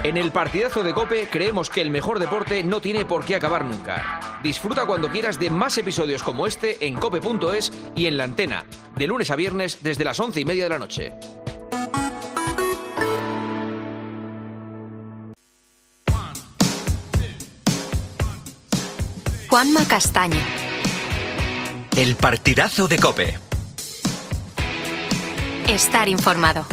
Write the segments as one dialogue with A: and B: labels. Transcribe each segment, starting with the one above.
A: En el partidazo de COPE creemos que el mejor deporte no tiene por qué acabar nunca. Disfruta cuando quieras de más episodios como este en cope.es y en la antena, de lunes a viernes desde las 11:30 de la noche.
B: Juanma Castaño.
C: El partidazo de COPE.
B: Estar informado.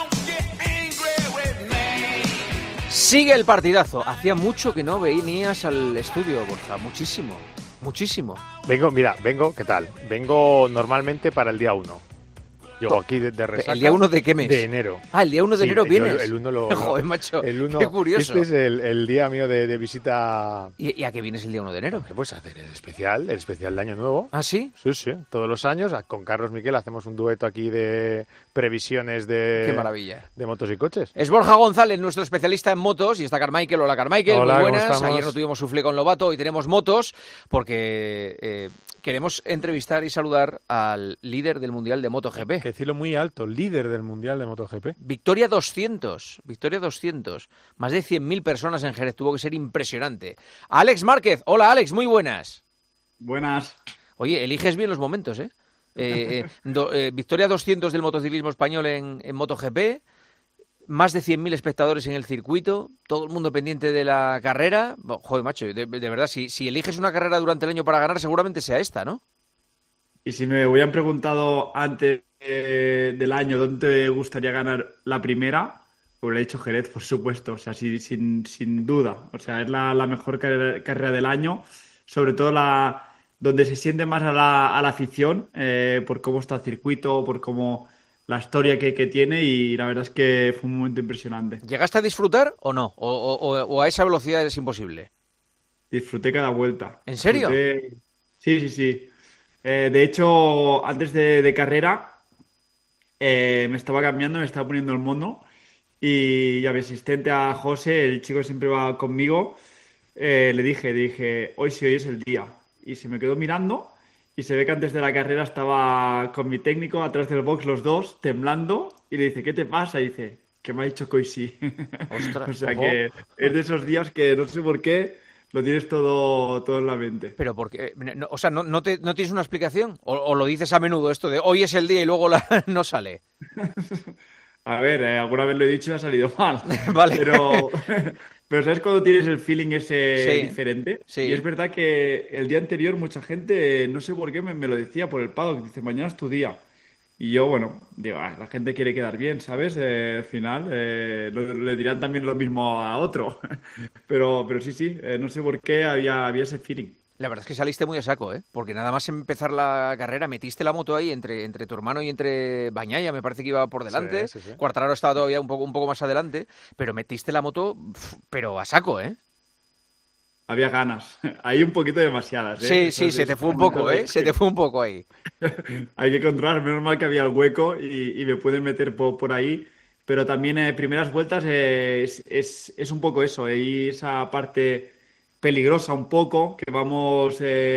A: Sigue el partidazo. Hacía mucho que no venías al estudio, Borja. Muchísimo, muchísimo.
D: Vengo, ¿qué tal? Vengo normalmente para el día 1. Llego aquí de resaca.
A: ¿El día 1 de qué mes?
D: De enero.
A: Ah, el día 1 de enero vienes.
D: El 1 lo...
A: Joder, macho,
D: el 1,
A: qué curioso.
D: Este es el día mío de visita.
A: ¿Y a qué vienes el día 1 de enero?
D: Pues a hacer el especial de Año Nuevo.
A: ¿Ah, sí?
D: Sí, todos los años. Con Carlos Miquel hacemos un dueto aquí de previsiones de...
A: Qué maravilla.
D: De motos y coches.
A: Es Borja González, nuestro especialista en motos, y está Carmichael. Hola, Carmichael,
D: Hola,
A: muy
D: ¿cómo
A: buenas.
D: estamos?
A: Ayer no tuvimos suflé con Lobato, hoy tenemos motos, porque queremos entrevistar y saludar al líder del Mundial de MotoGP.
D: Hay que decirlo muy alto, líder del Mundial de MotoGP.
A: Victoria 200. Más de 100.000 personas en Jerez, tuvo que ser impresionante. Alex Márquez, hola Alex, muy buenas.
E: Buenas.
A: Oye, eliges bien los momentos, ¿eh? Victoria 200 del motociclismo español en MotoGP, más de 100.000 espectadores en el circuito, todo el mundo pendiente de la carrera. Joder, macho, de verdad, si eliges una carrera durante el año para ganar, seguramente sea esta, ¿no?
E: Y si me hubieran preguntado antes del año dónde te gustaría ganar la primera, hubiera dicho Jerez, por supuesto, o sea, sin duda. O sea, es la mejor carrera del año, sobre todo donde se siente más a la afición, por cómo está el circuito, por cómo la historia que tiene, y la verdad es que fue un momento impresionante.
A: ¿Llegaste a disfrutar o no? ¿O a esa velocidad es imposible?
E: Disfruté cada vuelta.
A: ¿En serio?
E: Sí. De hecho, antes de carrera, me estaba cambiando, me estaba poniendo el mono, y a mi asistente, a José, el chico que siempre va conmigo, le dije, hoy sí, hoy es el día. Y se me quedó mirando, y se ve que antes de la carrera estaba con mi técnico atrás del box, los dos, temblando, y le dice, ¿qué te pasa? Y dice, que me ha dicho que hoy sí.
A: Ostras,
E: O sea
A: ojo.
E: que es de esos días que no sé por qué lo tienes todo en la mente.
A: Pero porque, o sea, ¿no tienes una explicación? ¿O lo dices a menudo esto de hoy es el día y luego no sale?
E: A ver, alguna vez lo he dicho y ha salido mal.
A: Vale.
E: Pero ¿sabes cuando tienes el feeling ese
A: Sí,
E: diferente?
A: sí.
E: Y es verdad que el día anterior mucha gente, no sé por qué, me lo decía por el paddock, dice, mañana es tu día. Y yo, bueno, digo, la gente quiere quedar bien, ¿sabes? Al final, le dirán también lo mismo a otro. Pero sí, no sé por qué había ese feeling.
A: La verdad es que saliste muy a saco, ¿eh? Porque nada más empezar la carrera, metiste la moto ahí entre tu hermano y entre Bañaya, me parece que iba por delante.
D: Sí.
A: Quartararo estaba todavía un poco más adelante, pero metiste la moto, pero a saco, ¿eh?
E: Había ganas. Hay un poquito demasiadas, ¿eh?
A: Sí, se te fue un poco, ¿eh? Se te fue un poco ahí.
E: Hay que controlar, menos mal que había el hueco y me pueden meter por ahí. Pero también primeras vueltas es un poco eso, y esa parte peligrosa un poco, que vamos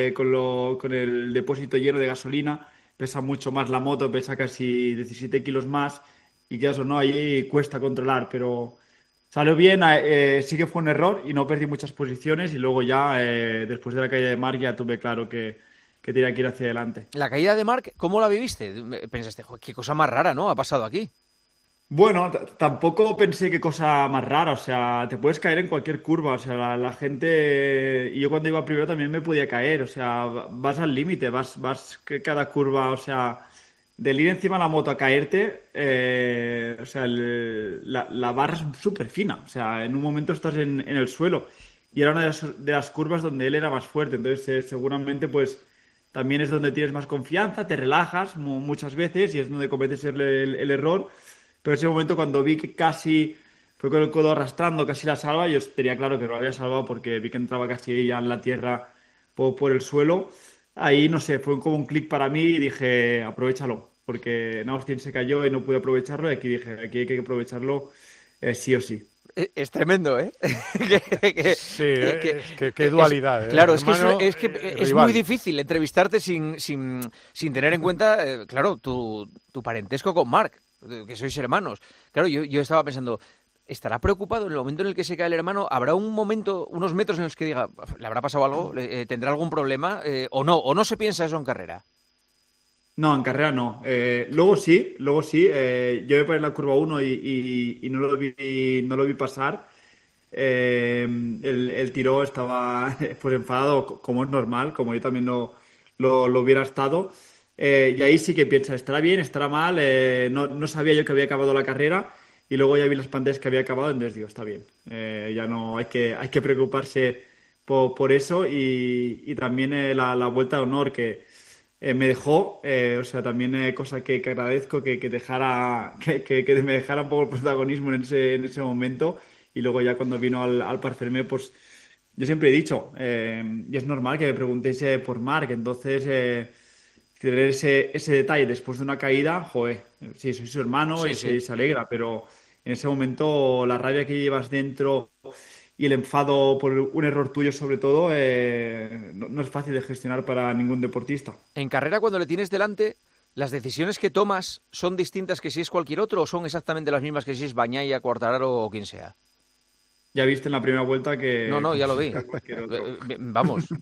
E: con el depósito lleno de gasolina, pesa mucho más la moto, pesa casi 17 kilos más, y que eso no, ahí cuesta controlar, pero salió bien, sí que fue un error y no perdí muchas posiciones, y luego ya, después de la caída de Marc, ya tuve claro que tenía que ir hacia adelante.
A: La caída de Marc, ¿cómo la viviste? Pensaste, joder, qué cosa más rara, ¿no? Ha pasado aquí.
E: Bueno, tampoco pensé qué cosa más rara, o sea, te puedes caer en cualquier curva, o sea, la gente, y yo cuando iba primero también me podía caer, o sea, vas al límite, vas que cada curva, o sea, del ir encima de la moto a caerte, o sea, la barra es súper fina, o sea, en un momento estás en el suelo, y era una de las curvas donde él era más fuerte, entonces seguramente pues también es donde tienes más confianza, te relajas muchas veces y es donde cometes el error. Pero ese momento, cuando vi que casi fue con el codo arrastrando, casi la salva, yo tenía claro que no lo había salvado porque vi que entraba casi ya en la tierra por el suelo. Ahí, no sé, fue como un clic para mí y dije, aprovéchalo, porque Austin se cayó y no pude aprovecharlo, y aquí dije, aquí hay que aprovecharlo, sí o sí.
A: Es tremendo, ¿eh?
D: Sí, qué dualidad.
A: Claro,
D: Hermano,
A: es que es
D: rival.
A: muy difícil entrevistarte sin tener en cuenta, claro, tu parentesco con Marc, que sois hermanos. Claro, yo estaba pensando, ¿estará preocupado en el momento en el que se cae el hermano? ¿Habrá un momento, unos metros en los que diga, ¿le habrá pasado algo? ¿Tendrá algún problema? ¿O no? ¿O no se piensa eso en carrera?
E: No, en carrera no. Luego sí, luego sí. Yo me paré en la curva uno y no lo vi pasar. El tiro estaba pues enfadado, como es normal, como yo también lo hubiera estado. Y ahí sí que piensa, ¿estará bien? ¿Estará mal? No sabía yo que había acabado la carrera y luego ya vi las pantallas que había acabado, entonces digo, está bien. Ya no hay que preocuparse por eso y también la vuelta de honor que me dejó, o sea, también cosa que agradezco que dejara, que me dejara un poco el protagonismo en ese momento. Y luego ya cuando vino al Parfermé, pues yo siempre he dicho, y es normal que me preguntéis por Marc, entonces tener ese detalle después de una caída, joder, sí, soy su hermano
A: Sí,
E: y
A: sí.
E: se alegra, pero en ese momento la rabia que llevas dentro y el enfado por un error tuyo sobre todo, no es fácil de gestionar para ningún deportista.
A: En carrera, cuando le tienes delante, ¿las decisiones que tomas son distintas que si es cualquier otro o son exactamente las mismas que si es Bagnaia, Quartararo o quien sea?
E: Ya viste en la primera vuelta
A: No,
E: que
A: no,
E: como
A: ya lo
E: si
A: vi.
E: fuera cualquier otro.
A: Vamos.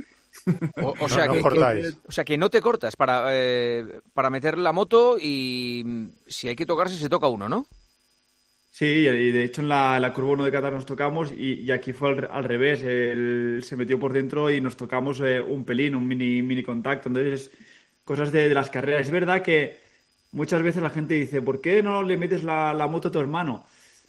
A: O
D: No,
A: sea
D: no os
A: que,
D: cortáis.
A: o sea que no te cortas para meter la moto y si hay que tocarse, se toca uno, ¿no?
E: Sí, y de hecho en la curva 1 de Qatar nos tocamos y aquí fue al revés. Él se metió por dentro y nos tocamos un pelín, un mini contacto. Entonces, cosas de las carreras. Es verdad que muchas veces la gente dice, ¿por qué no le metes la moto a tu hermano?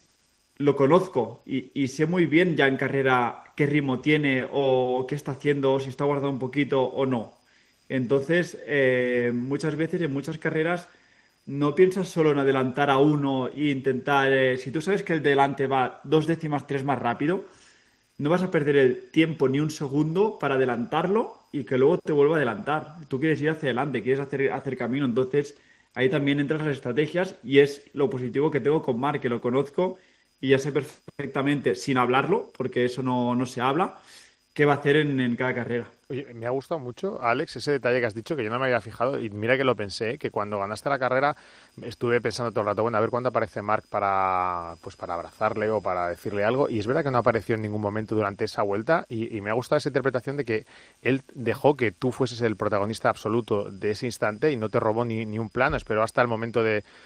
E: Lo conozco y sé muy bien ya en carrera qué ritmo tiene o qué está haciendo, o si está guardado un poquito o no. Entonces, muchas veces en muchas carreras no piensas solo en adelantar a uno e intentar, si tú sabes que el delante va 2 décimas, tres más rápido, no vas a perder el tiempo ni un segundo para adelantarlo y que luego te vuelva a adelantar. Tú quieres ir hacia adelante, quieres hacer camino, entonces ahí también entran las estrategias y es lo positivo que tengo con Marc, que lo conozco y ya sé perfectamente, sin hablarlo, porque eso no se habla, qué va a hacer en cada carrera.
D: Oye, me ha gustado mucho, Alex, ese detalle que has dicho, que yo no me había fijado, y mira que lo pensé, que cuando ganaste la carrera estuve pensando todo el rato, bueno, a ver cuándo aparece Marc pues para abrazarle o para decirle algo, y es verdad que no apareció en ningún momento durante esa vuelta, y me ha gustado esa interpretación de que él dejó que tú fueses el protagonista absoluto de ese instante y no te robó ni un plano, esperó hasta el momento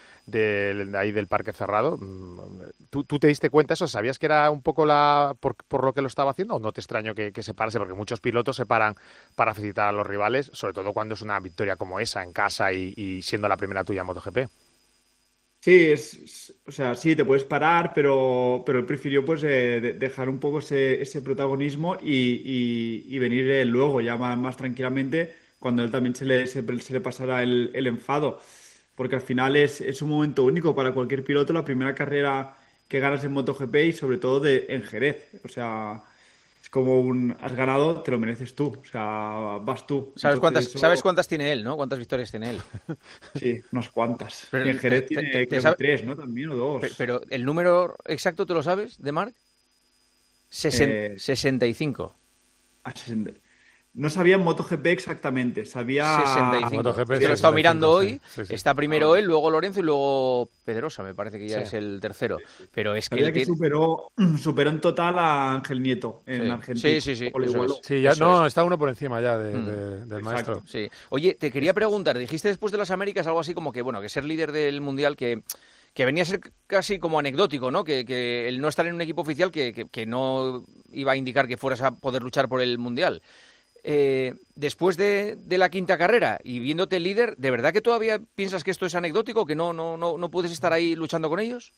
D: de ahí del parque cerrado. ¿Tú te diste cuenta de eso? ¿Sabías que era un poco por lo que lo estaba haciendo o no te extraño que se parase? Porque muchos pilotos se paran para felicitar a los rivales, sobre todo cuando es una victoria como esa en casa y siendo la primera tuya en MotoGP.
E: Sí, o sea, sí, te puedes parar, pero él prefirió pues dejar un poco ese protagonismo y venir luego ya más tranquilamente cuando él también se le pasara el enfado, porque al final es un momento único para cualquier piloto, la primera carrera que ganas en MotoGP y sobre todo en Jerez, o sea, es como has ganado, te lo mereces tú, o sea, vas tú, entonces
A: ¿Sabes
E: eso,
A: cuántas tiene él, ¿no? ¿Cuántas victorias tiene él?
E: sí, unas cuantas. Y en
A: Pero,
E: Jerez tiene creo que tres, ¿no? También o dos.
A: pero el número exacto, ¿tú lo sabes, de Marc?
E: Eh,
A: 65.
E: a 60. No sabía en MotoGP exactamente,
D: A
E: sabía.
A: 65.
D: MotoGP
A: Es que lo he estado
D: 65,
A: mirando
D: sí,
A: hoy.
D: sí, sí.
A: Está
E: Ah,
A: primero
E: vale.
A: él, luego Lorenzo y luego Pedrosa, me parece que ya
D: Sí.
A: es el tercero. Pero es que él
E: Sabía que
A: tiene.
E: superó en total a Ángel Nieto en
A: Sí,
E: Argentina.
A: sí, sí, sí,
E: O lo
A: eso es.
E: igualó.
D: Sí, ya
A: Eso es.
D: no, está uno por encima ya
A: Mm,
D: del maestro.
E: Exacto.
A: sí. Oye, te quería preguntar, dijiste después de las Américas algo así como que, bueno, que ser líder del Mundial, que venía a ser casi como anecdótico, ¿no? Que el no estar en un equipo oficial que no iba a indicar que fueras a poder luchar por el Mundial. Después de la quinta carrera y viéndote líder, ¿de verdad que todavía piensas que esto es anecdótico, que no puedes estar ahí luchando con ellos?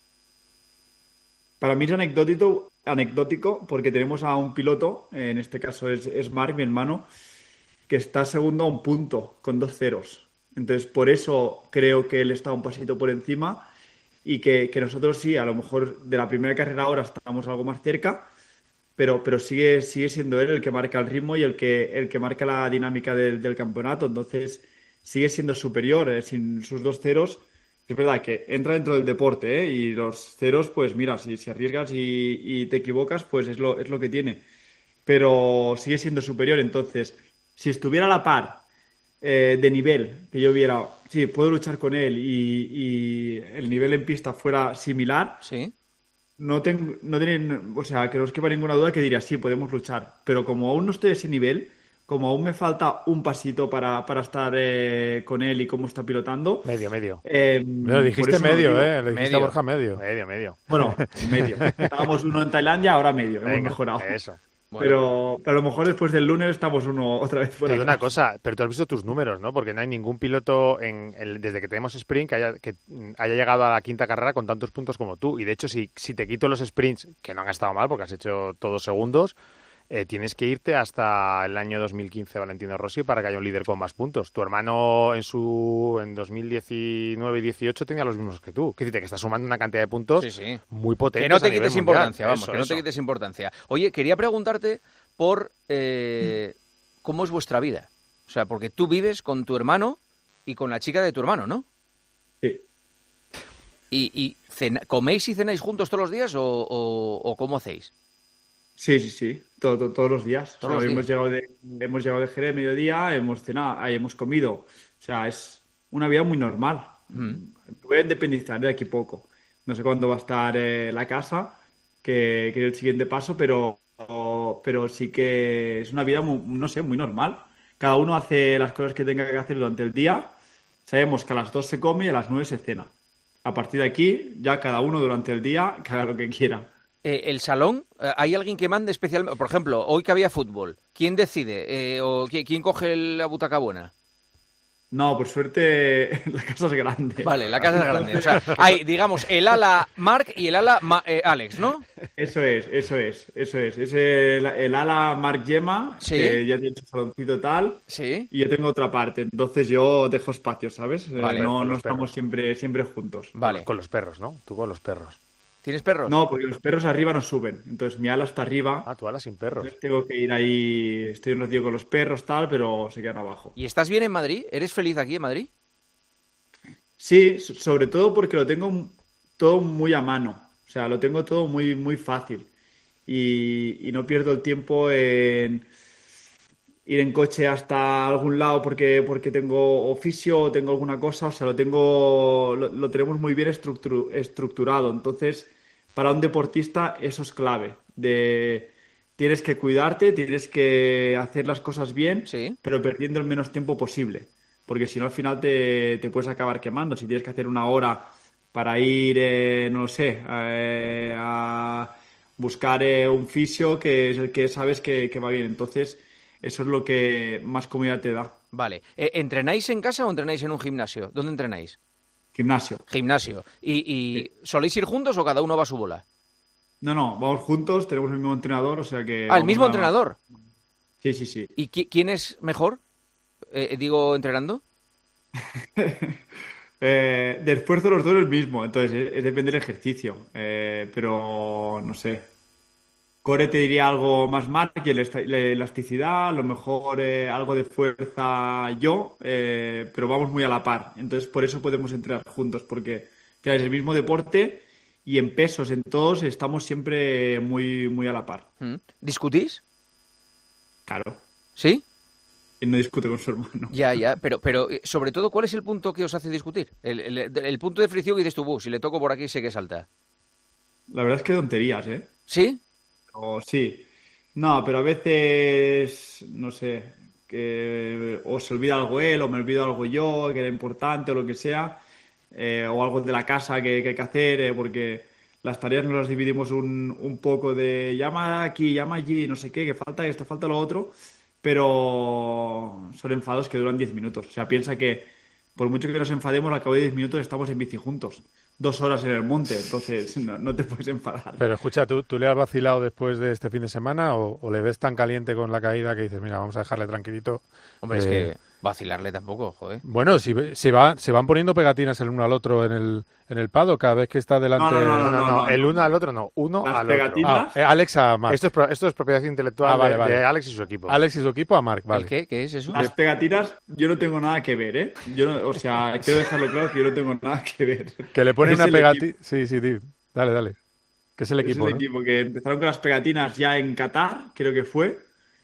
E: Para mí es anecdótico porque tenemos a un piloto, en este caso es Marc, mi hermano, que está segundo a un punto con 2 ceros. Entonces, por eso creo que él está un pasito por encima y que nosotros sí, a lo mejor de la primera carrera ahora estamos algo más cerca, pero sigue siendo él el que marca el ritmo y el que marca la dinámica del campeonato. Entonces, sigue siendo superior, sin sus 2 ceros. Es verdad que entra dentro del deporte, y los ceros, pues mira, si arriesgas y te equivocas, pues es lo que tiene. Pero sigue siendo superior. Entonces, si estuviera a la par de nivel, que yo viera, sí, puedo luchar con él y el nivel en pista fuera similar,
A: Sí.
E: no tienen, o sea, que no os quepa ninguna duda que diría, sí, podemos luchar. Pero como aún no estoy a ese nivel, como aún me falta un pasito para estar con él y cómo está pilotando,
D: Medio, medio.
F: Me lo
E: por
F: dijiste
E: eso no
F: medio,
E: digo.
F: Le dijiste a
A: Medio.
F: Borja medio.
D: Medio, medio.
E: Bueno, medio. Estábamos uno en Tailandia, ahora medio. Hemos
D: Venga,
E: mejorado.
D: eso.
A: Bueno,
E: Pero a lo mejor después del lunes estamos uno otra vez
D: Te
E: fuera.
D: digo una cosa, pero tú has visto tus números, ¿no? Porque no hay ningún piloto desde que tenemos sprint que haya llegado a la quinta carrera con tantos puntos como tú. Y de hecho, si te quito los sprints, que no han estado mal porque has hecho todos segundos, tienes que irte hasta el año 2015, Valentino Rossi, para que haya un líder con más puntos. Tu hermano en 2019 y 18 tenía los mismos que tú. Que dice que está sumando una cantidad de puntos
A: sí, sí.
D: muy potentes.
A: Que no te
D: a nivel
A: quites
D: mundial.
A: importancia, vamos,
D: Eso,
A: que no te
D: eso.
A: quites importancia. Oye, quería preguntarte por cómo es vuestra vida. O sea, porque tú vives con tu hermano y con la chica de tu hermano, ¿no?
E: Sí.
A: ¿Y coméis y cenáis juntos todos los días o cómo hacéis?
E: Sí. Todos los días.
A: Todos
E: O sea,
A: los días.
E: hemos llegado de Jerez mediodía, hemos cenado, ahí hemos comido. O sea, es una vida muy normal.
A: Mm.
E: Voy a independizar de aquí poco. No sé cuándo va a estar la casa, que es el siguiente paso, pero sí que es una vida, no sé, muy normal. Cada uno hace las cosas que tenga que hacer durante el día. Sabemos que a las 2 se come y a las 9 se cena. A partir de aquí, ya cada uno durante el día que haga lo que quiera.
A: El salón, ¿hay alguien que mande especialmente? Por ejemplo, hoy que había fútbol, ¿quién decide? ¿O quién coge la butaca buena?
E: No, por suerte la casa es grande.
A: Vale, la casa es grande. O sea, hay, digamos, el ala Marc y el ala Alex, ¿no?
E: Eso es. Es el ala Marc Gemma,
A: Sí.
E: que ya tiene su saloncito tal,
A: Sí.
E: y yo tengo otra parte. Entonces yo dejo espacio, ¿sabes?
A: Vale,
E: no
D: con
E: no
D: los
E: estamos siempre juntos.
A: Vale.
D: Con los perros, ¿no? Tú con los perros.
A: ¿Tienes perros?
E: No, porque los perros arriba no suben. Entonces mi ala está arriba.
D: Ah, tú hablas sin perros.
E: Entonces tengo que ir ahí. Estoy un ratito con los perros, tal, pero se quedan abajo.
A: ¿Y estás bien en Madrid? ¿Eres feliz aquí en Madrid?
E: Sí, sobre todo porque lo tengo todo muy a mano. O sea, lo tengo todo muy fácil. Y no pierdo el tiempo en ir en coche hasta algún lado porque tengo oficio o tengo alguna cosa. O sea, lo tenemos muy bien estructurado. Entonces, para un deportista eso es clave. Tienes que cuidarte, tienes que hacer las cosas bien,
A: Sí.
E: pero perdiendo el menos tiempo posible. Porque si no, al final te puedes acabar quemando. Si tienes que hacer una hora para ir, no lo sé, a buscar un fisio que es el que sabes que va bien. Entonces, eso es lo que más comodidad te da.
A: Vale. ¿Entrenáis en casa o entrenáis en un gimnasio? ¿Dónde entrenáis?
E: Gimnasio.
A: Gimnasio. ¿Y soléis ir juntos o cada uno va a su bola?
E: No, vamos juntos, tenemos el mismo entrenador, o sea que
A: Ah, el
E: vamos
A: mismo
E: a-
A: entrenador.
E: Sí.
A: ¿Y quién es mejor? Digo, entrenando.
E: De esfuerzo los dos el mismo, entonces depende del ejercicio. Pero no sé. Core te diría algo más Mark y la elasticidad, a lo mejor algo de fuerza yo, pero vamos muy a la par. Entonces por eso podemos entrenar juntos, porque claro, es el mismo deporte y en pesos, en todos, estamos siempre muy a la par.
A: ¿Discutís?
E: Claro,
A: ¿Sí?
E: él no discute con su hermano.
A: Ya, pero sobre todo, ¿cuál es el punto que os hace discutir? El punto de fricción que dices tú, si le toco por aquí sé que salta.
E: La verdad es que tonterías, ¿eh?
A: ¿Sí?
E: O sí. No, pero a veces, no sé, que o se olvida algo él o me olvido algo yo, que era importante o lo que sea, o algo de la casa que hay que hacer, porque las tareas nos las dividimos un poco de llama aquí, llama allí, no sé qué, que falta esto, falta lo otro, pero son enfados que duran 10 minutos. O sea, piensa que por mucho que nos enfademos, al cabo de 10 minutos estamos en bici juntos. 2 horas en el monte, entonces no te puedes enfadar.
F: Pero escucha, ¿tú le has vacilado después de este fin de semana o le ves tan caliente con la caída que dices, mira, vamos a dejarle tranquilito?
A: Hombre, es que vacilarle tampoco, joder.
F: Bueno, se van poniendo pegatinas el uno al otro en el paddock cada vez que está delante.
E: No.
D: El uno al otro no, uno
E: Las
D: al otro.
E: pegatinas.
F: Alex a Mark.
D: Esto es propiedad intelectual
F: Vale,
D: de
F: vale.
D: Alex y su equipo.
F: Alex y su equipo a Mark, vale.
A: ¿El qué? ¿Qué es eso?
E: Las pegatinas, yo no tengo nada que ver, ¿eh? O sea, quiero dejarlo claro que yo no tengo nada que ver.
F: Que le ponen
E: Es
F: una
E: el
F: pegatina. Sí, dale. Que es el
E: Es
F: equipo,
E: el
F: ¿no?
E: equipo que empezaron con las pegatinas ya en Qatar, creo que fue.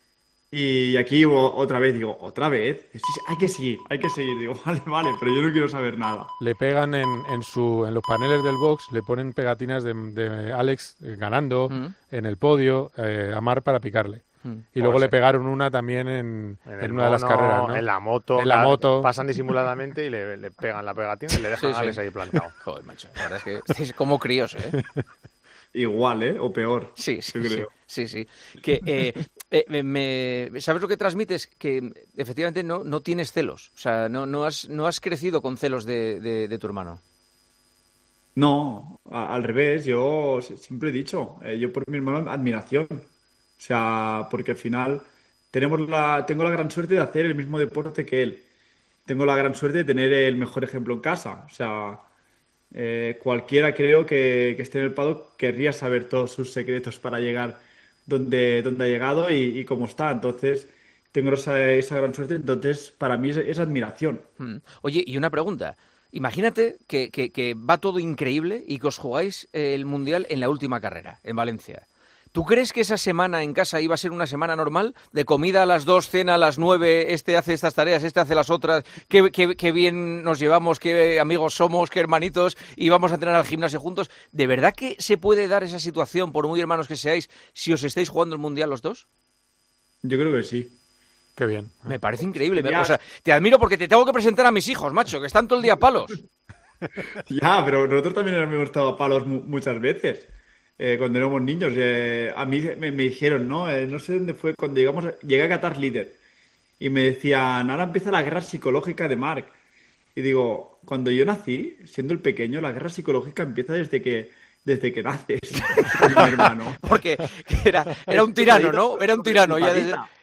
E: Y aquí otra vez, digo, ¿otra vez? Sí, sí, hay que seguir. Digo, vale, vale, pero yo no quiero saber nada.
F: Le pegan en los paneles del box, le ponen pegatinas de Alex ganando
A: Mm,
F: en el podio a Marc para picarle.
A: mm.
F: Y luego
D: Pues
F: le pegaron una también
D: en
F: en
D: el
F: una de las carreras,
D: mono,
F: ¿no?
D: en la moto,
F: En la moto.
D: pasan disimuladamente y le pegan la pegatina y le dejan
A: Sí,
D: a
A: sí.
D: Alex ahí plantado.
A: Joder, macho. La verdad es que estáis como críos, ¿eh?
E: Igual, ¿eh? O peor,
A: Sí, sí,
E: yo
A: sí,
E: creo.
A: sí, sí. Que, ¿sabes lo que transmites? Que efectivamente no tienes celos. O sea, no has crecido con celos de tu hermano.
E: No, al revés, yo siempre he dicho, yo por mi hermano admiración. O sea, porque al final tengo la gran suerte de hacer el mismo deporte que él. Tengo la gran suerte de tener el mejor ejemplo en casa. O sea, cualquiera creo que esté en el paddock querría saber todos sus secretos para llegar donde ha llegado y cómo está. Entonces, tengo esa gran suerte. Entonces, para mí es admiración.
A: Oye, y una pregunta. Imagínate que va todo increíble y que os jugáis el Mundial en la última carrera, en Valencia. ¿Tú crees que esa semana en casa iba a ser una semana normal? De comida a las 2, cena a las 9, este hace estas tareas, este hace las otras, qué bien nos llevamos, qué amigos somos, qué hermanitos, y vamos a entrenar al gimnasio juntos. ¿De verdad que se puede dar esa situación, por muy hermanos que seáis, si os estáis jugando el Mundial los dos?
E: Yo creo que sí.
F: Qué bien.
A: Me parece increíble. O
E: Sería,
A: sea, te admiro porque te tengo que presentar a mis hijos, macho, que están todo el día a palos.
E: ya, pero nosotros también nos hemos estado a palos muchas veces. Cuando éramos niños, a mí me dijeron, ¿no? No sé dónde fue, cuando llegué a Qatar líder. Y me decían, ahora empieza la guerra psicológica de Marc. Y digo, cuando yo nací, siendo el pequeño, la guerra psicológica empieza desde que naces con mi hermano.
A: Porque era un tirano, ¿no? Era un tirano. Ya desde...
E: Patita.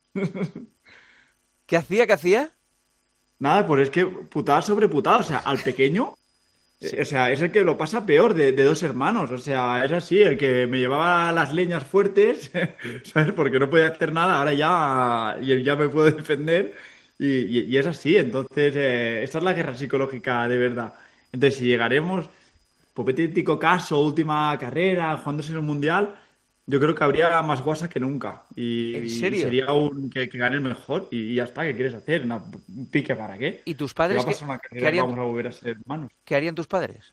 A: ¿Qué hacía? ¿Qué hacía?
E: Nada, pues es que putada sobre putada. O sea, al pequeño, o sea, es el que lo pasa peor de dos hermanos. O sea, es así, el que me llevaba las leñas fuertes, ¿sabes? Porque no podía hacer nada, ahora ya me puedo defender. Y es así, entonces, esta es la guerra psicológica de verdad. Entonces, si llegaremos, hipotético caso, última carrera, jugándose en el Mundial, yo creo que habría más guasa que nunca.
A: ¿En
E: Y
A: serio?
E: sería que gane el mejor. Y ya está, ¿qué quieres hacer? ¿Un pique para qué?
A: ¿Y tus
E: Si va
A: padres
E: a pasar una
A: qué
E: carrera y
A: harían,
E: vamos a volver a ser hermanos.
A: qué harían tus padres?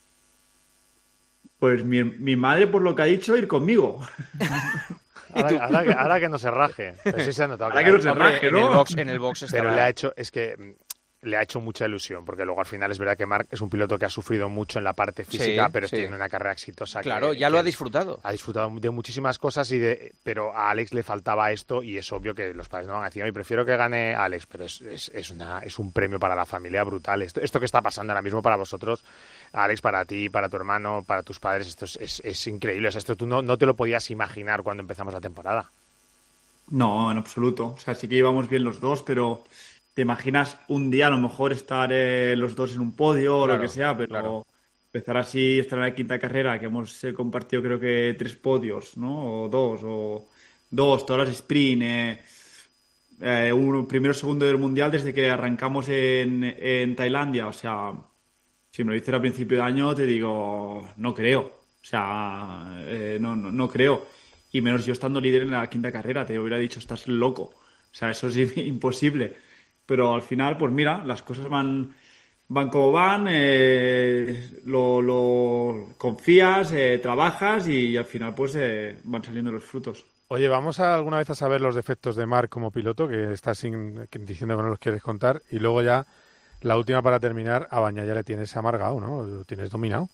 E: Pues mi madre, por lo que ha dicho, ir conmigo.
A: ¿Y tú?
D: Ahora que no se raje. Pero sí se ha notado
E: Ahora
D: que
E: que no se
A: Hombre,
E: raje, ¿no?
A: en el box
D: pero
A: estará.
D: le ha hecho mucha ilusión, porque luego al final es verdad que Marc es un piloto que ha sufrido mucho en la parte física,
A: Sí,
D: pero
A: sí.
D: tiene una carrera exitosa
A: Claro,
D: que,
A: ya lo ha
D: que
A: disfrutado.
D: ha disfrutado de muchísimas cosas, pero a Alex le faltaba esto y es obvio que los padres no van a decir, "Ay, prefiero que gane Alex", pero es un premio para la familia brutal. Esto que está pasando ahora mismo para vosotros, Alex, para ti, para tu hermano, para tus padres, esto es increíble. O sea, esto tú no te lo podías imaginar cuando empezamos la temporada.
E: No, en absoluto. O sea, sí que íbamos bien los dos, pero te imaginas un día a lo mejor estar los dos en un podio o lo que
A: Claro,
E: sea,
A: claro.
E: pero empezar así, estar en la quinta carrera, que hemos compartido creo que 3 podios, ¿no? O dos, todas las sprint, uno, primero, segundo del mundial desde que arrancamos en Tailandia. O sea, si me lo dices al principio de año, te digo, no creo. O sea, no creo. Y menos yo estando líder en la quinta carrera, te hubiera dicho, estás loco. O sea, eso es imposible. Pero al final, pues mira, las cosas van como van, lo confías, trabajas y al final pues van saliendo los frutos.
F: Oye, vamos alguna vez a saber los defectos de Marc como piloto, que estás diciendo que no los quieres contar, y luego ya la última para terminar, a Bagnaia le tienes amargado, ¿no? Lo tienes dominado.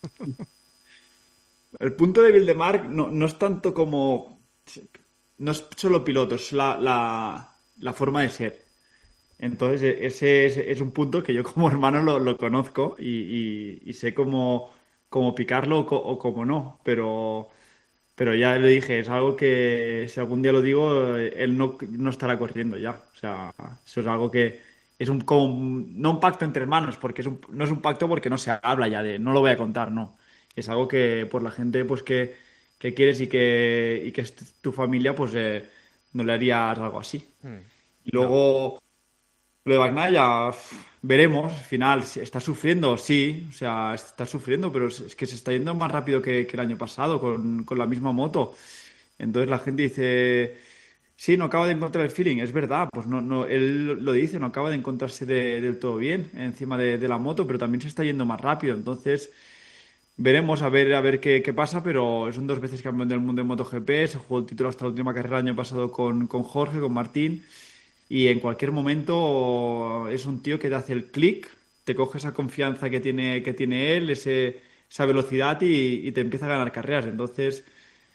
E: El punto débil de Marc no es tanto como... No es solo piloto, es la forma de ser. Entonces, ese es un punto que yo como hermano lo conozco y sé cómo picarlo o cómo no. Pero ya le dije, es algo que si algún día lo digo, él no estará corriendo ya. O sea, eso es algo que es no un pacto entre hermanos, porque no es un pacto porque no se habla ya no lo voy a contar, no. Es algo que por la gente pues que quieres y que es tu familia, pues no le harías algo así. Y
A: No.
E: luego lo de Bagnaia, veremos. Al final, está sufriendo, sí. O sea, está sufriendo, pero es que se está yendo más rápido que el año pasado con la misma moto. Entonces la gente dice, Sí, no acaba de encontrar el feeling, es verdad, pues no, él lo dice, no acaba de encontrarse del todo bien encima de la moto, pero también se está yendo más rápido, entonces veremos a ver qué pasa, pero son 2 veces campeón del mundo en MotoGP, se jugó el título hasta la última carrera el año pasado con Jorge, con Martín, y en cualquier momento es un tío que te hace el clic, te coge esa confianza que tiene él, esa velocidad y te empieza a ganar carreras, entonces...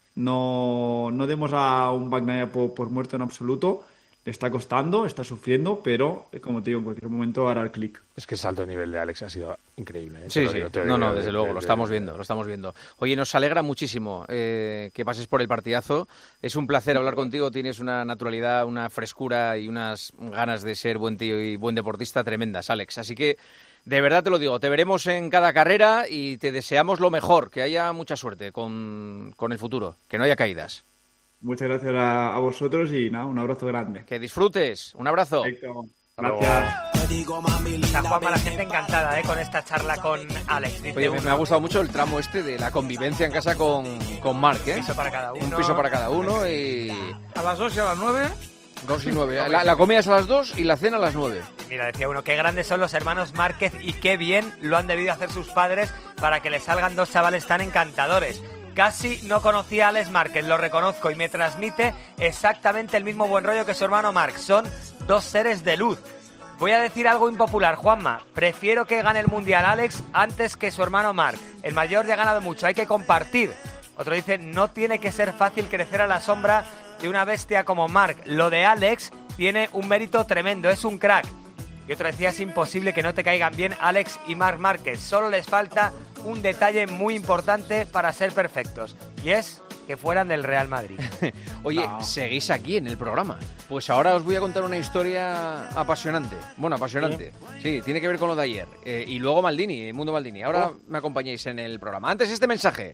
E: No demos a un Bagnaia por muerto en absoluto. Le está costando, está sufriendo, pero como te digo, en cualquier momento hará el clic.
D: Es que el salto de nivel de Alex ha sido increíble.
A: Sí, sí. No, desde luego, lo estamos viendo. Oye, nos alegra muchísimo que pases por el partidazo. Es un placer hablar contigo. Tienes una naturalidad, una frescura y unas ganas de ser buen tío y buen deportista tremendas, Alex. Así que, de verdad te lo digo, te veremos en cada carrera y te deseamos lo mejor, que haya mucha suerte con el futuro, que no haya caídas.
E: Muchas gracias a vosotros y nada, un abrazo grande.
A: Que disfrutes. Un abrazo.
E: Perfecto. Gracias.
G: Está Juanma, la gente encantada con esta charla con Alex. Dice
A: Oye, me ha gustado mucho el tramo de la convivencia en casa con Marc, ¿eh?
G: Un piso para cada uno.
A: Un piso para cada uno y...
H: A las 2 y a las 9.
A: 2 y 9. La comida es a las 2 y la cena a las 9.
G: Mira, decía uno, qué grandes son los hermanos Márquez y qué bien lo han debido hacer sus padres para que les salgan 2 chavales tan encantadores. Casi no conocía a Alex Márquez, lo reconozco, y me transmite exactamente el mismo buen rollo que su hermano Marc. Son 2 seres de luz. Voy a decir algo impopular, Juanma. Prefiero que gane el Mundial Alex antes que su hermano Marc. El mayor ya ha ganado mucho, hay que compartir. Otro dice, no tiene que ser fácil crecer a la sombra de una bestia como Marc. Lo de Alex tiene un mérito tremendo, es un crack. Y otro decía, es imposible que no te caigan bien Alex y Marc Márquez. Solo les falta un detalle muy importante para ser perfectos. Y es que fueran del Real Madrid.
A: Oye, seguís aquí en el programa. Pues ahora os voy a contar una historia apasionante. Bueno, apasionante. Sí, tiene que ver con lo de ayer. Y luego Maldini, Mundo Maldini. Ahora me acompañáis en el programa. Antes este mensaje.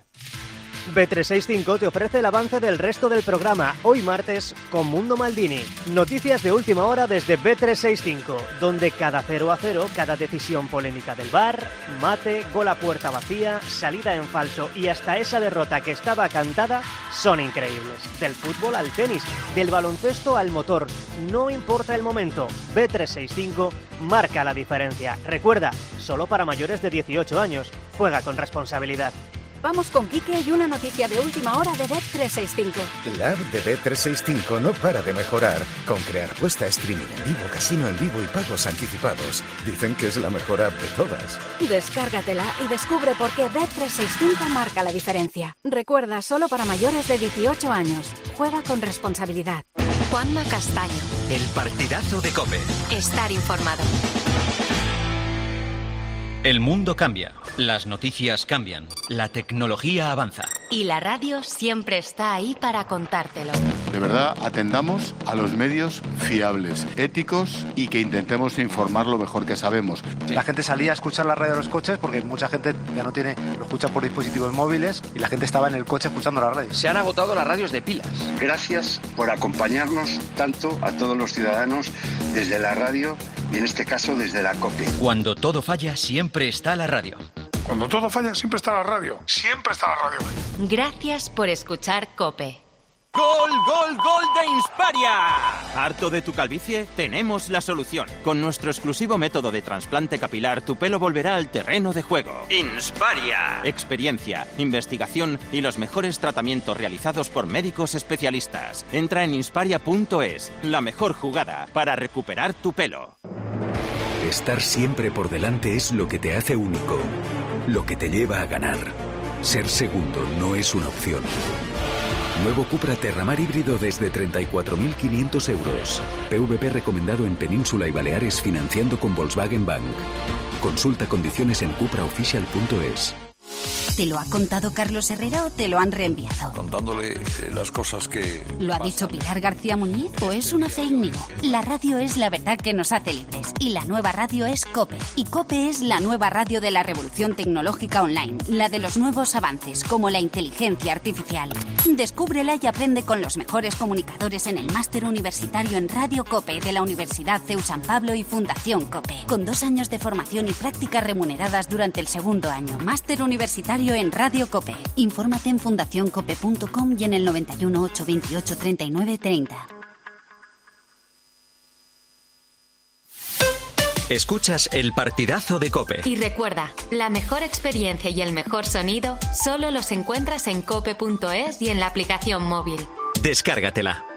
I: Bet365 te ofrece el avance del resto del programa, hoy martes, con Mundo Maldini. Noticias de última hora desde Bet365, donde cada 0-0, cada decisión polémica del VAR, mate, gol a puerta vacía, salida en falso y hasta esa derrota que estaba cantada, son increíbles. Del fútbol al tenis, del baloncesto al motor, no importa el momento, Bet365 marca la diferencia. Recuerda, solo para mayores de 18 años, juega con responsabilidad.
J: Vamos con Quique y una noticia de última hora de Bet365.
K: La app de Bet365 no para de mejorar, con crear apuesta, streaming en vivo, casino en vivo y pagos anticipados. Dicen que es la mejor app de todas.
J: Descárgatela y descubre por qué Bet365 marca la diferencia. Recuerda, solo para mayores de 18 años. Juega con responsabilidad.
B: Juanma Castaño.
C: El partidazo de COPE.
B: Estar informado.
C: El mundo cambia, las noticias cambian, la tecnología avanza.
B: Y la radio siempre está ahí para contártelo.
L: De verdad, atendamos a los medios fiables, éticos y que intentemos informar lo mejor que sabemos.
M: La gente salía a escuchar la radio de los coches porque mucha gente ya no tiene, lo escucha por dispositivos móviles y la gente estaba en el coche escuchando la radio.
A: Se han agotado las radios de pilas.
N: Gracias por acompañarnos tanto a todos los ciudadanos desde la radio y en este caso desde la COPE.
C: Cuando todo falla, siempre está la radio.
O: Cuando todo falla, siempre está la radio. Siempre está la radio.
B: Gracias por escuchar COPE.
P: ¡Gol, gol, gol de Insparia! ¿Harto de tu calvicie? Tenemos la solución. Con nuestro exclusivo método de trasplante capilar, tu pelo volverá al terreno de juego. Insparia. Experiencia, investigación y los mejores tratamientos realizados por médicos especialistas. Entra en insparia.es, la mejor jugada para recuperar tu pelo.
Q: Estar siempre por delante es lo que te hace único, lo que te lleva a ganar. Ser segundo no es una opción. Nuevo Cupra Terramar híbrido desde 34.500 euros. PVP recomendado en Península y Baleares financiando con Volkswagen Bank. Consulta condiciones en cupraofficial.es.
J: ¿Te lo ha contado Carlos Herrera o te lo han reenviado?
R: Contándole las cosas que...
J: ¿Lo ha dicho Pilar García Muñiz o es una fake news? La radio es la verdad que nos hace libres y la nueva radio es COPE. Y COPE es la nueva radio de la revolución tecnológica online, la de los nuevos avances como la inteligencia artificial. Descúbrela y aprende con los mejores comunicadores en el máster universitario en Radio COPE de la Universidad CEU San Pablo y Fundación COPE. Con 2 años de formación y prácticas remuneradas durante el segundo año. Máster universitario en Radio COPE. Infórmate en fundacioncope.com y en el 91 828 39 30.
C: Escuchas el partidazo de COPE.
B: Y recuerda, la mejor experiencia y el mejor sonido solo los encuentras en cope.es y en la aplicación móvil.
C: Descárgatela.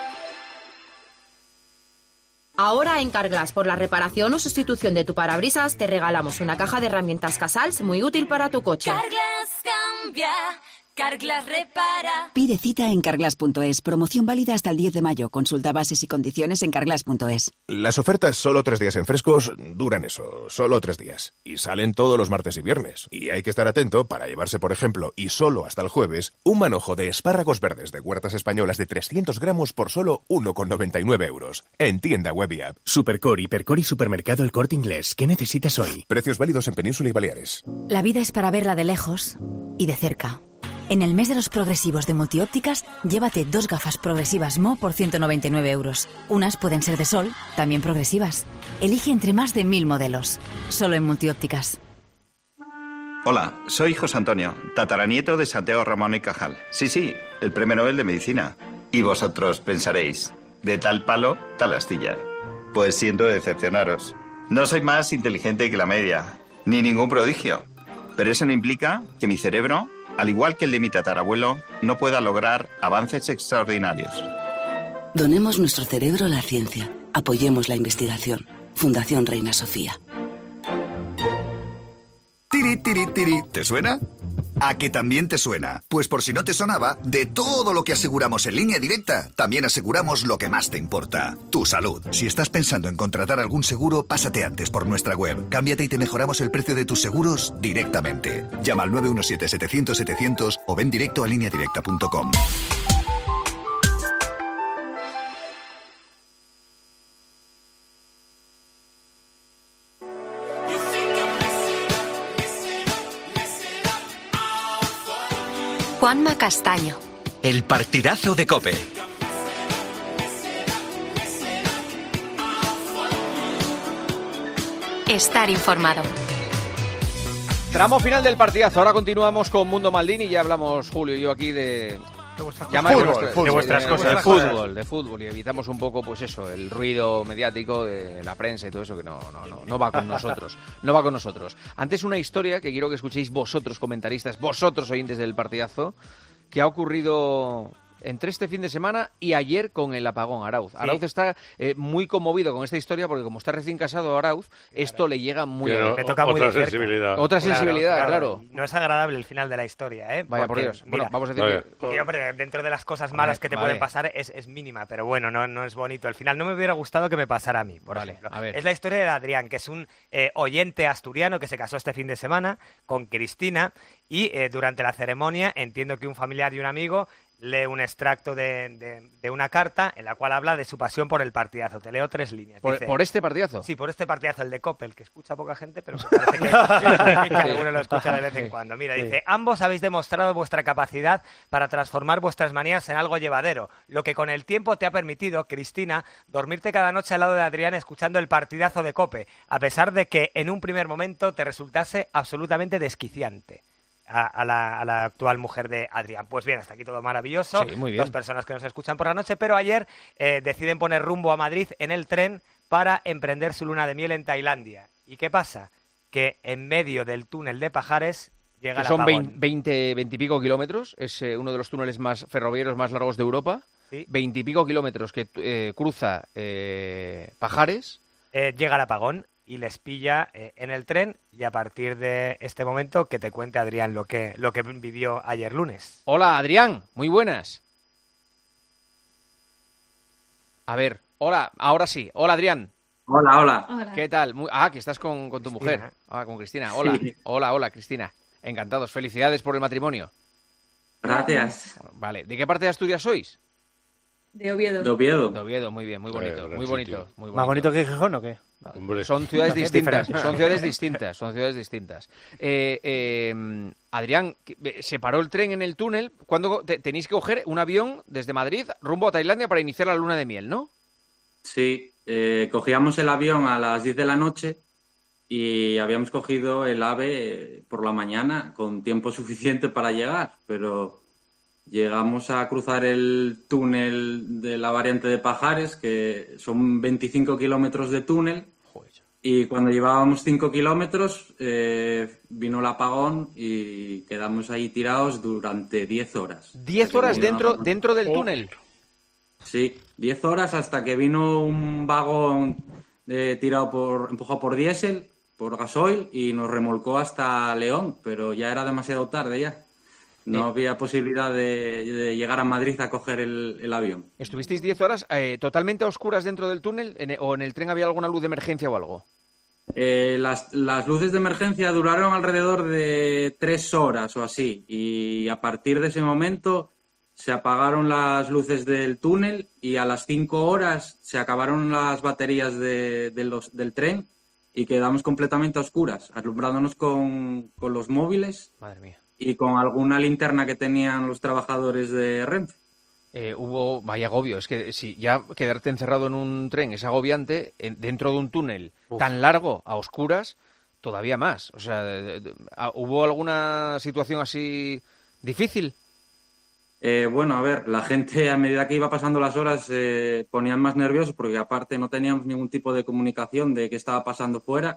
H: Ahora en Carglass, por la reparación o sustitución de tu parabrisas, te regalamos una caja de herramientas Casals muy útil para tu coche.
B: Carglass cambia, Carglass repara.
S: Pide cita en carglass.es. Promoción válida hasta el 10 de mayo. Consulta bases y condiciones en carglass.es.
T: Las ofertas solo 3 días en Frescos duran eso, solo 3 días. Y salen todos los martes y viernes. Y hay que estar atento para llevarse, por ejemplo, y solo hasta el jueves, un manojo de espárragos verdes de Huertas Españolas de 300 gramos por solo 1,99 euros. En tienda web y app.
U: Supercore, Hipercore y Supermercado El Corte Inglés. ¿Qué necesitas hoy?
T: Precios válidos en Península y Baleares.
V: La vida es para verla de lejos y de cerca. En el mes de los progresivos de Multiópticas, llévate 2 gafas progresivas Mo por 199 euros. Unas pueden ser de sol, también progresivas. Elige entre más de 1000 modelos. Solo en Multiópticas.
W: Hola, soy José Antonio, tataranieto de Santiago Ramón y Cajal. Sí, el premio Nobel de Medicina. Y vosotros pensaréis, de tal palo, tal astilla. Pues siento decepcionaros. No soy más inteligente que la media, ni ningún prodigio. Pero eso no implica que mi cerebro, al igual que el de mi tatarabuelo, no pueda lograr avances extraordinarios.
X: Donemos nuestro cerebro a la ciencia. Apoyemos la investigación. Fundación Reina Sofía.
Y: Tiri, tiri, tiri. ¿Te suena? ¿A que también te suena? Pues por si no te sonaba, de todo lo que aseguramos en Línea Directa, también aseguramos lo que más te importa, tu salud. Si estás pensando en contratar algún seguro, pásate antes por nuestra web. Cámbiate y te mejoramos el precio de tus seguros directamente. Llama al 917-700-700 o ven directo a lineadirecta.com.
B: Juanma Castaño.
C: El partidazo de COPE.
B: Estar informado.
A: Tramo final del partidazo. Ahora continuamos con Mundo Maldini. Ya hablamos, Julio y yo, aquí de vuestras cosas. De fútbol. Y evitamos un poco, pues eso, el ruido mediático de la prensa y todo eso que no va con nosotros. No va con nosotros. Antes una historia que quiero que escuchéis vosotros, comentaristas, vosotros oyentes del partidazo, que ha ocurrido entre este fin de semana y ayer con el apagón. Arauz está muy conmovido con esta historia porque como está recién casado Arauz, esto le llega muy
F: a
G: le toca muy de cerca.
F: sensibilidad.
A: Otra sensibilidad, claro.
G: No es agradable el final de la historia, ¿eh?
A: Vaya
G: porque,
A: por Dios.
G: Mira,
A: bueno, vamos a decir
G: que hombre, dentro de las cosas malas que te pueden pasar es mínima, pero bueno, no es bonito. El final no me hubiera gustado que me pasara a mí, por ejemplo.
A: A ver.
G: Es la historia de Adrián, que es un oyente asturiano que se casó este fin de semana con Cristina y durante la ceremonia entiendo que un familiar y un amigo lee un extracto de una carta en la cual habla de su pasión por el partidazo. Te leo 3 líneas. Dice,
A: ¿Por este partidazo?
G: Sí, por este partidazo, el de COPE, el que escucha poca gente, pero me parece que alguno lo escucha de vez en cuando. Mira, dice, ambos habéis demostrado vuestra capacidad para transformar vuestras manías en algo llevadero, lo que con el tiempo te ha permitido, Cristina, dormirte cada noche al lado de Adrián escuchando el partidazo de COPE, a pesar de que en un primer momento te resultase absolutamente desquiciante. A la actual mujer de Adrián. Pues bien, hasta aquí todo maravilloso.
A: Sí, muy bien.
G: 2 personas que nos escuchan por la noche, pero ayer deciden poner rumbo a Madrid en el tren para emprender su luna de miel en Tailandia. ¿Y qué pasa? Que en medio del túnel de Pajares llega el apagón.
A: Son 20 y pico kilómetros, es uno de los túneles más ferroviarios más largos de Europa.
G: Sí.
A: 20 y pico kilómetros que cruza Pajares.
G: Llega el apagón y les pilla en el tren, y a partir de este momento que te cuente Adrián lo que vivió ayer lunes.
A: Hola Adrián, muy buenas. A ver, hola, ahora sí. Hola Adrián.
Z: Hola.
A: ¿Qué tal? Que estás con tu mujer. Con Cristina. Hola,
Z: Sí.
A: hola Cristina. Encantados, felicidades por el matrimonio.
Z: Gracias.
A: Vale, ¿de qué parte de Asturias sois?
Z: De Oviedo.
A: De Oviedo, muy bien, muy bonito, muy bonito.
E: ¿Más bonito que Gijón o qué?
F: Hombre.
A: Son ciudades
E: Es
A: distintas,
E: diferente.
A: son ciudades distintas. Adrián, se paró el tren en el túnel. ¿Cuándo tenéis que coger un avión desde Madrid rumbo a Tailandia para iniciar la luna de miel, no?
Z: Sí, cogíamos el avión a las 10 de la noche y habíamos cogido el AVE por la mañana con tiempo suficiente para llegar, pero llegamos a cruzar el túnel de la variante de Pajares, que son 25 kilómetros de túnel, Y cuando llevábamos 5 kilómetros vino el apagón y quedamos ahí tirados durante 10 horas.
A: 10 horas dentro del túnel.
Z: Sí, 10 horas hasta que vino un vagón empujado por diésel, por gasoil, y nos remolcó hasta León, pero ya era demasiado tarde ya. No había posibilidad de llegar a Madrid a coger el avión.
A: ¿Estuvisteis 10 horas totalmente a oscuras dentro del túnel o en el tren había alguna luz de emergencia o algo?
Z: Las luces de emergencia duraron alrededor de 3 horas o así, y a partir de ese momento se apagaron las luces del túnel y a las 5 horas se acabaron las baterías del tren y quedamos completamente a oscuras, alumbrándonos con los móviles.
A: Madre mía.
Z: Y con alguna linterna que tenían los trabajadores de Renfe.
A: Vaya agobio, es que si ya quedarte encerrado en un tren es agobiante, dentro de un túnel tan largo, a oscuras, todavía más. O sea, ¿hubo alguna situación así difícil?
Z: Bueno, a ver, la gente a medida que iba pasando las horas se ponían más nerviosos porque aparte no teníamos ningún tipo de comunicación de qué estaba pasando fuera.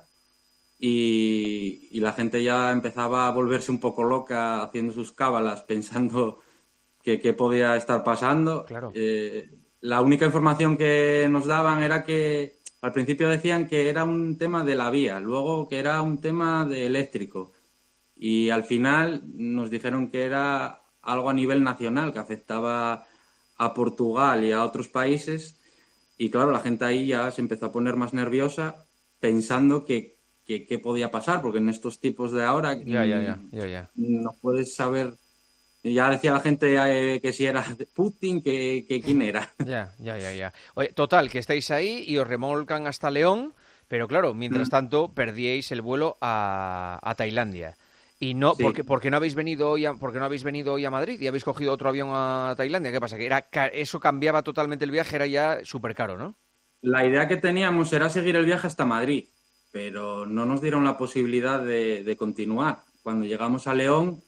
Z: Y la gente ya empezaba a volverse un poco loca haciendo sus cábalas pensando qué podía estar pasando.
A: Claro.
Z: La única información que nos daban era que al principio decían que era un tema de la vía, luego que era un tema de eléctrico y al final nos dijeron que era algo a nivel nacional que afectaba a Portugal y a otros países y claro, la gente ahí ya se empezó a poner más nerviosa pensando que qué podía pasar, porque en estos tipos de ahora
A: Ya.
Z: no puedes saber. Ya decía la gente que si era Putin, que quién era.
A: Ya. Oye, total, que estáis ahí y os remolcan hasta León, pero claro, mientras tanto perdíais el vuelo a Tailandia. Y no,
Z: Sí.
A: ¿por qué no habéis venido hoy a Madrid y habéis cogido otro avión a Tailandia? ¿Qué pasa? Que eso cambiaba totalmente el viaje, era ya súper caro, ¿no?
Z: La idea que teníamos era seguir el viaje hasta Madrid, pero no nos dieron la posibilidad de continuar. Cuando llegamos a León,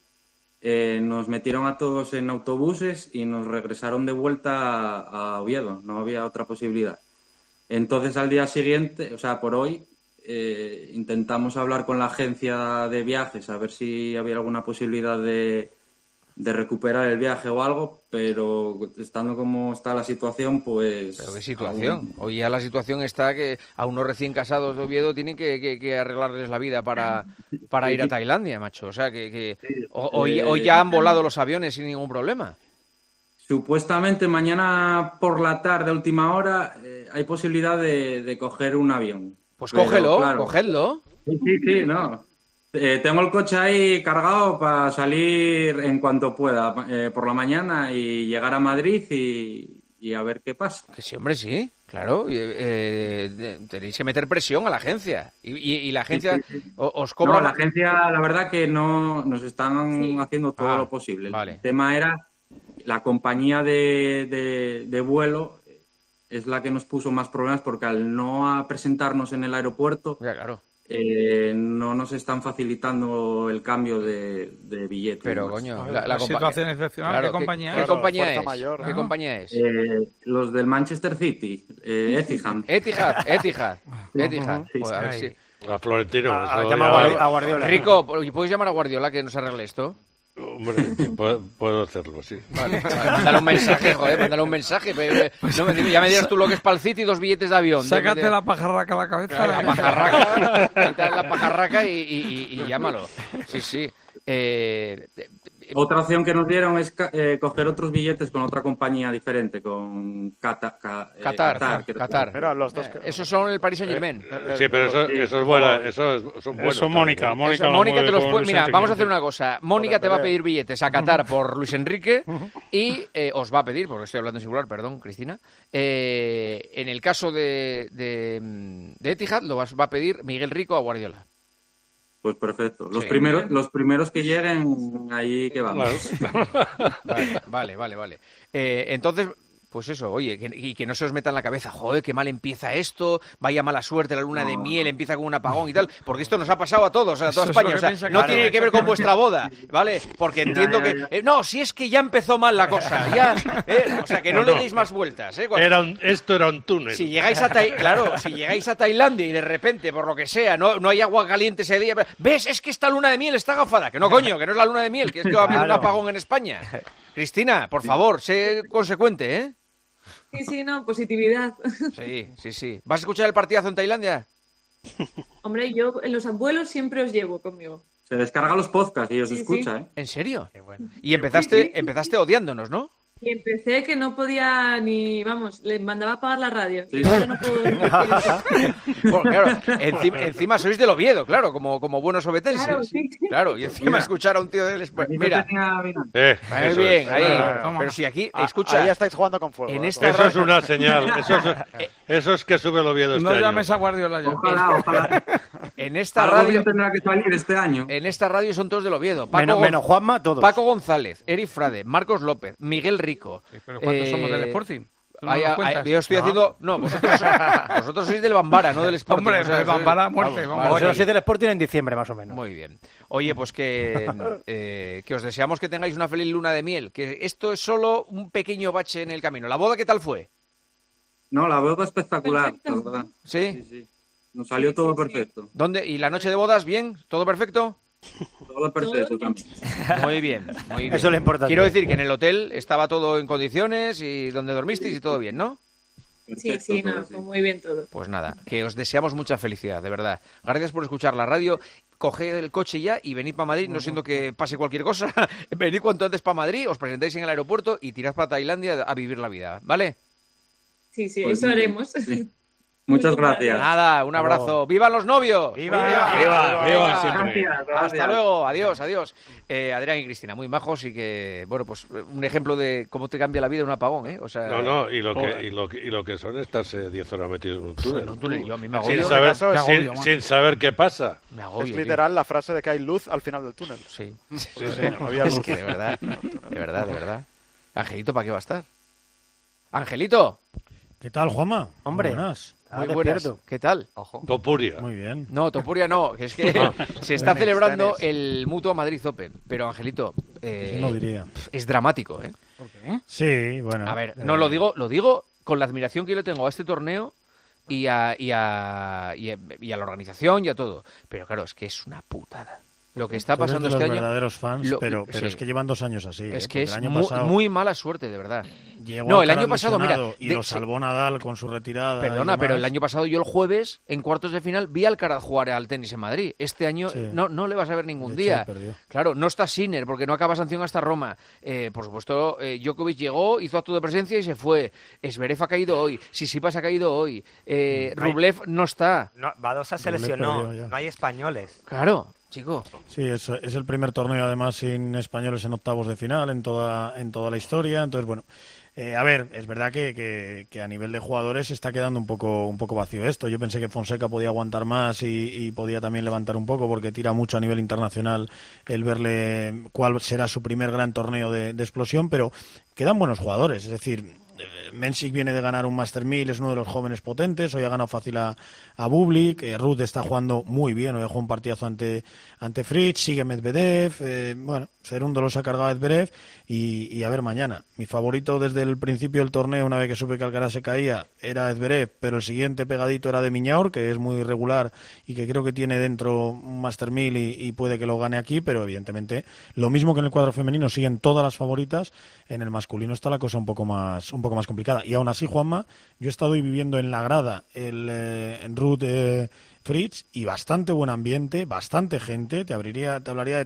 Z: nos metieron a todos en autobuses y nos regresaron de vuelta a Oviedo. No había otra posibilidad. Entonces, al día siguiente, o sea, por hoy, intentamos hablar con la agencia de viajes a ver si había alguna posibilidad de recuperar el viaje o algo, pero estando como está la situación, pues...
A: ¿Pero qué situación? Hoy ya la situación está que a unos recién casados de Oviedo tienen que arreglarles la vida para ir a Tailandia, macho. O sea, hoy ya han volado los aviones sin ningún problema.
Z: Supuestamente mañana por la tarde, a última hora, hay posibilidad de coger un avión.
A: Pues
Z: Pero,
A: cógelo,
Z: claro,
A: cogedlo.
Z: Sí, no. Tengo el coche ahí cargado para salir en cuanto pueda por la mañana y llegar a Madrid y a ver qué pasa.
A: Que sí, hombre, sí, claro. Tenéis que meter presión a la agencia. Y la agencia os cobra...
Z: No, la agencia, la verdad que no nos están haciendo todo lo posible.
A: Vale.
Z: El tema era la compañía de vuelo es la que nos puso más problemas porque al no presentarnos en el aeropuerto...
A: Ya, claro.
Z: No nos están facilitando el cambio de billete.
A: Pero, coño,
D: la situación excepcional.
A: Claro,
D: ¿Qué compañía
A: ¿Qué
D: es?
A: compañía es?
D: Mayor,
A: ¿Qué compañía es?
Z: Los del Manchester City, Etihad.
A: Etihad.
Z: Sí,
A: Pues a ver si...
F: A Florentino.
A: Llama a Guardiola. Rico, ¿puedes llamar a Guardiola que nos arregle esto?
F: Hombre, puedo hacerlo, sí.
A: Vale, mándale un mensaje, joder, mándale un mensaje. No, ya me dirás tú lo que es para el City y 2 billetes de avión.
D: Sácate la pajarraca a la cabeza.
A: La pajarraca, quítale la pajarraca y llámalo. Sí.
Z: Otra opción que nos dieron es coger otros billetes con otra compañía diferente, con Qatar.
A: Pero los dos esos son el Paris Saint-Germain.
F: Sí, pero eso es buena. Eso son buenos.
I: Eso Mónica
A: te los puede... Mira, vamos a hacer una cosa. Mónica te va a pedir billetes a Qatar por Luis Enrique y os va a pedir, porque estoy hablando en singular, perdón, Cristina. En el caso de Etihad lo va a pedir Miguel Rico a Guardiola.
Z: Pues perfecto. Los
A: Sí.
Z: primeros que lleguen, ahí que vamos.
A: Vale. Entonces, Pues eso, oye, y que no se os meta en la cabeza, joder, qué mal empieza esto, vaya mala suerte la luna de miel, empieza con un apagón y tal, porque esto nos ha pasado a todos, a toda España, o sea, no tiene que ver con vuestra boda, ¿vale? Porque entiendo que... no, si es que ya empezó mal la cosa, ya, o sea, que no le deis más vueltas, ¿eh?
I: Esto era un túnel.
A: Si llegáis a si llegáis a Tailandia y de repente, por lo que sea, no hay agua caliente ese día, ¿ves? Es que esta luna de miel está agafada, que no, coño, que no es la luna de miel, que es que va a haber un apagón en España. Cristina, por favor, sé consecuente, ¿eh?
K: Sí, no, positividad.
A: Sí. ¿Vas a escuchar el partidazo en Tailandia?
K: Hombre, yo en los abuelos siempre os llevo conmigo.
Z: Se descarga los podcasts y os escucha, ¿eh?
A: ¿En serio? Y empezaste odiándonos, ¿no?
K: Y empecé que no podía ni, vamos, le mandaba a apagar la radio.
A: Sí.
K: Y ahora no puedo...
A: Bueno, claro, encima sois del Oviedo, claro, como buenos obetenses.
K: Claro, sí.
A: Claro, y encima escuchar a un tío del... Mira, muy bien, ahí. Pero si aquí, escucha...
L: Ahí ya estáis jugando con fuego.
I: Eso es una señal, eso es que sube el Oviedo este año.
D: No llames a Guardiola ya.
Z: Ojalá.
A: En esta radio
Z: tendrá que salir este año.
A: En esta radio son todos del Oviedo.
L: Menos Juanma, todos.
A: Paco González, Eric Frade, Marcos López, Miguel Rico.
D: ¿Pero cuántos somos del Sporting?
A: Yo estoy haciendo... No, vosotros sois del Bambara, no del Sporting.
D: Hombre,
A: o sea,
D: del Bambara a muerte.
L: Vamos. Yo soy del Sporting en diciembre, más o menos.
A: Muy bien. Oye, pues que os deseamos que tengáis una feliz luna de miel. Que esto es solo un pequeño bache en el camino. ¿La boda qué tal fue?
Z: No, la boda espectacular, la verdad.
A: ¿Sí?
Z: Nos salió todo perfecto.
A: ¿Dónde? ¿Y la noche de bodas, bien? ¿Todo perfecto?
Z: Todo perfecto también.
A: Muy bien.
L: Eso es lo importante.
A: Quiero decir que en el hotel estaba todo en condiciones y donde dormisteis y todo bien, ¿no?
K: Sí, no, fue muy bien todo.
A: Pues nada, que os deseamos mucha felicidad, de verdad. Gracias por escuchar la radio. Coged el coche ya y venid para Madrid, no siendo que pase cualquier cosa. Venid cuanto antes para Madrid, os presentáis en el aeropuerto y tirad para Tailandia a vivir la vida, ¿vale?
K: Sí,
Z: Pues
K: eso haremos.
Z: Sí. Muchas gracias.
A: Nada, un abrazo. ¡Vivan los novios!
I: ¡Viva siempre!
A: Hasta luego, adiós. Adrián y Cristina, muy majos y que, bueno, pues un ejemplo de cómo te cambia la vida un apagón, ¿eh? O sea,
I: y lo que son estarse 10 horas metidos en un túnel.
A: En un túnel, yo a mí me agobio.
I: Sin saber qué pasa.
A: Me agobio,
L: es literal la frase de que hay luz al final del túnel.
A: Sí.
L: Había luz.
A: Es que de verdad. Angelito, ¿para qué va a estar? Angelito.
M: ¿Qué tal, Juanma?
L: Hombre.
M: Buenas.
A: Muy buenas. ¿Qué tal?
I: Topuria.
M: Muy bien.
A: No, Topuria no. Es que se está celebrando el Mutua Madrid Open. Pero, Angelito,
M: no diría.
A: Es dramático, ¿eh?
M: ¿Por qué? Sí, bueno.
A: A ver, no lo digo con la admiración que yo le tengo a este torneo y a la organización y a todo. Pero claro, es que es una putada. Lo que está pasando este año...
M: verdaderos fans, pero
A: sí.
M: Es que llevan 2 años así.
A: Es que es
M: el año pasado
A: muy mala suerte, de verdad.
M: Llegó
A: el año pasado, mira...
M: Y lo salvó Nadal con su retirada.
A: Perdona, pero el año pasado yo el jueves, en cuartos de final, vi a Alcaraz jugar al tenis en Madrid. Este año no le vas a ver ningún día. Claro, no está Sinner, porque no acaba sanción hasta Roma. Por supuesto, Djokovic llegó, hizo acto de presencia y se fue. Zverev ha caído hoy. Tsitsipas ha caído hoy. Rublev no está.
G: No, Badosa se lesionó. No hay españoles.
A: Claro. Chico.
M: Sí, es el primer torneo además sin españoles en octavos de final en toda la historia. Entonces, bueno, a ver, es verdad que a nivel de jugadores está quedando un poco vacío esto. Yo pensé que Fonseca podía aguantar más y podía también levantar un poco porque tira mucho a nivel internacional el verle cuál será su primer gran torneo de explosión, pero quedan buenos jugadores, es decir... Mensik viene de ganar un Master 1000, es uno de los jóvenes potentes, hoy ha ganado fácil a Bublik, Ruud está jugando muy bien, hoy dejó un partidazo ante Fritz, sigue Medvedev, bueno, Cerundo los ha cargado a Zverev y a ver mañana. Mi favorito desde el principio del torneo, una vez que supe que Alcaraz se caía, era Zverev, pero el siguiente pegadito era de Miñaur, que es muy regular y que creo que tiene dentro un Master 1000 y puede que lo gane aquí, pero evidentemente lo mismo que en el cuadro femenino siguen todas las favoritas, en el masculino está la cosa un poco más complicada. Y aún así, Juanma, yo he estado hoy viviendo en la grada en Ruud Fritz y bastante buen ambiente, bastante gente, te hablaría de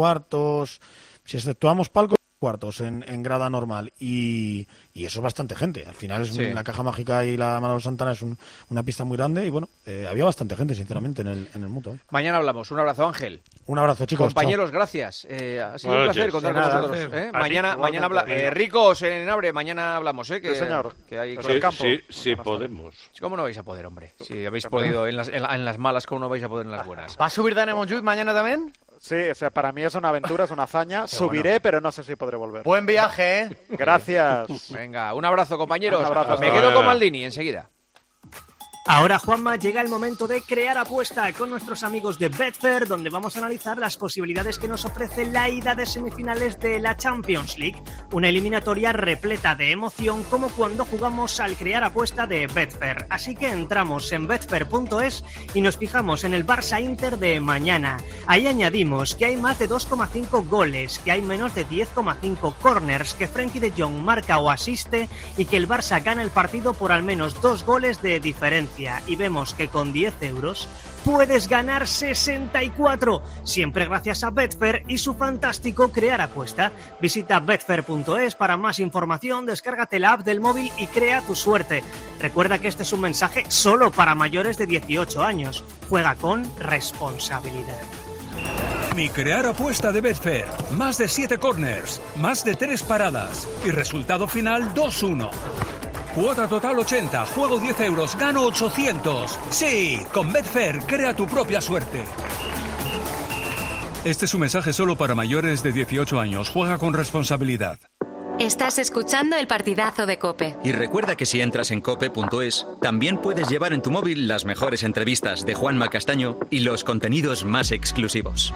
M: 3/4, si exceptuamos palcos, cuartos en grada normal y eso es bastante gente. Al final es la Caja Mágica y la Manolo Santana es una pista muy grande y bueno, había bastante gente sinceramente en el Mutua.
A: Mañana hablamos. Un abrazo, Ángel.
M: Un abrazo, chicos.
A: Compañeros,
M: chao.
A: Gracias. Ha sido un placer contar con vosotros. Mañana habla Ricos en Abre, mañana hablamos,
L: sí, señor.
A: Que hay
I: con el campo. Sí, podemos.
A: ¿Cómo no vais a poder, hombre? Si habéis podido en las malas, ¿cómo no vais a poder en las buenas?
G: ¿Va a subir Dani Montjuïc mañana también?
L: Sí, o sea, para mí es una aventura, es una hazaña. Subiré, pero no sé si podré volver.
G: Buen viaje, ¿eh?
L: Gracias.
A: Venga, un abrazo, compañeros.
L: Un abrazo.
A: Me quedo con Maldini enseguida.
J: Ahora, Juanma, llega el momento de crear apuesta con nuestros amigos de Betfair, donde vamos a analizar las posibilidades que nos ofrece la ida de semifinales de la Champions League, una eliminatoria repleta de emoción como cuando jugamos al crear apuesta de Betfair. Así que entramos en betfair.es y nos fijamos en el Barça-Inter de mañana. Ahí añadimos que hay más de 2,5 goles, que hay menos de 10,5 corners, que Frenkie de Jong marca o asiste y que el Barça gana el partido por al menos 2 goles de diferencia. Y vemos que con 10 euros puedes ganar 64, siempre gracias a Betfair y su fantástico crear apuesta. Visita betfair.es para más información, descárgate la app del móvil y crea tu suerte. Recuerda que este es un mensaje solo para mayores de 18 años. Juega con responsabilidad.
N: Mi crear apuesta de Betfair. Más de 7 corners, más de 3 paradas y resultado final 2-1. Cuota total 80, juego 10 euros, gano 800. Sí, con Betfair crea tu propia suerte. Este es un mensaje solo para mayores de 18 años. Juega con responsabilidad.
B: Estás escuchando el partidazo de COPE.
C: Y recuerda que si entras en cope.es, también puedes llevar en tu móvil las mejores entrevistas de Juanma Castaño y los contenidos más exclusivos.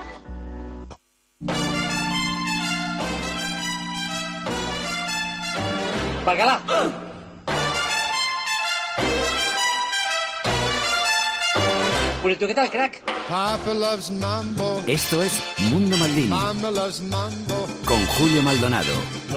G: ¡Bacala! Pulito, ¿qué tal, crack?
U: Esto es Mundo Maldini con Julio Maldonado.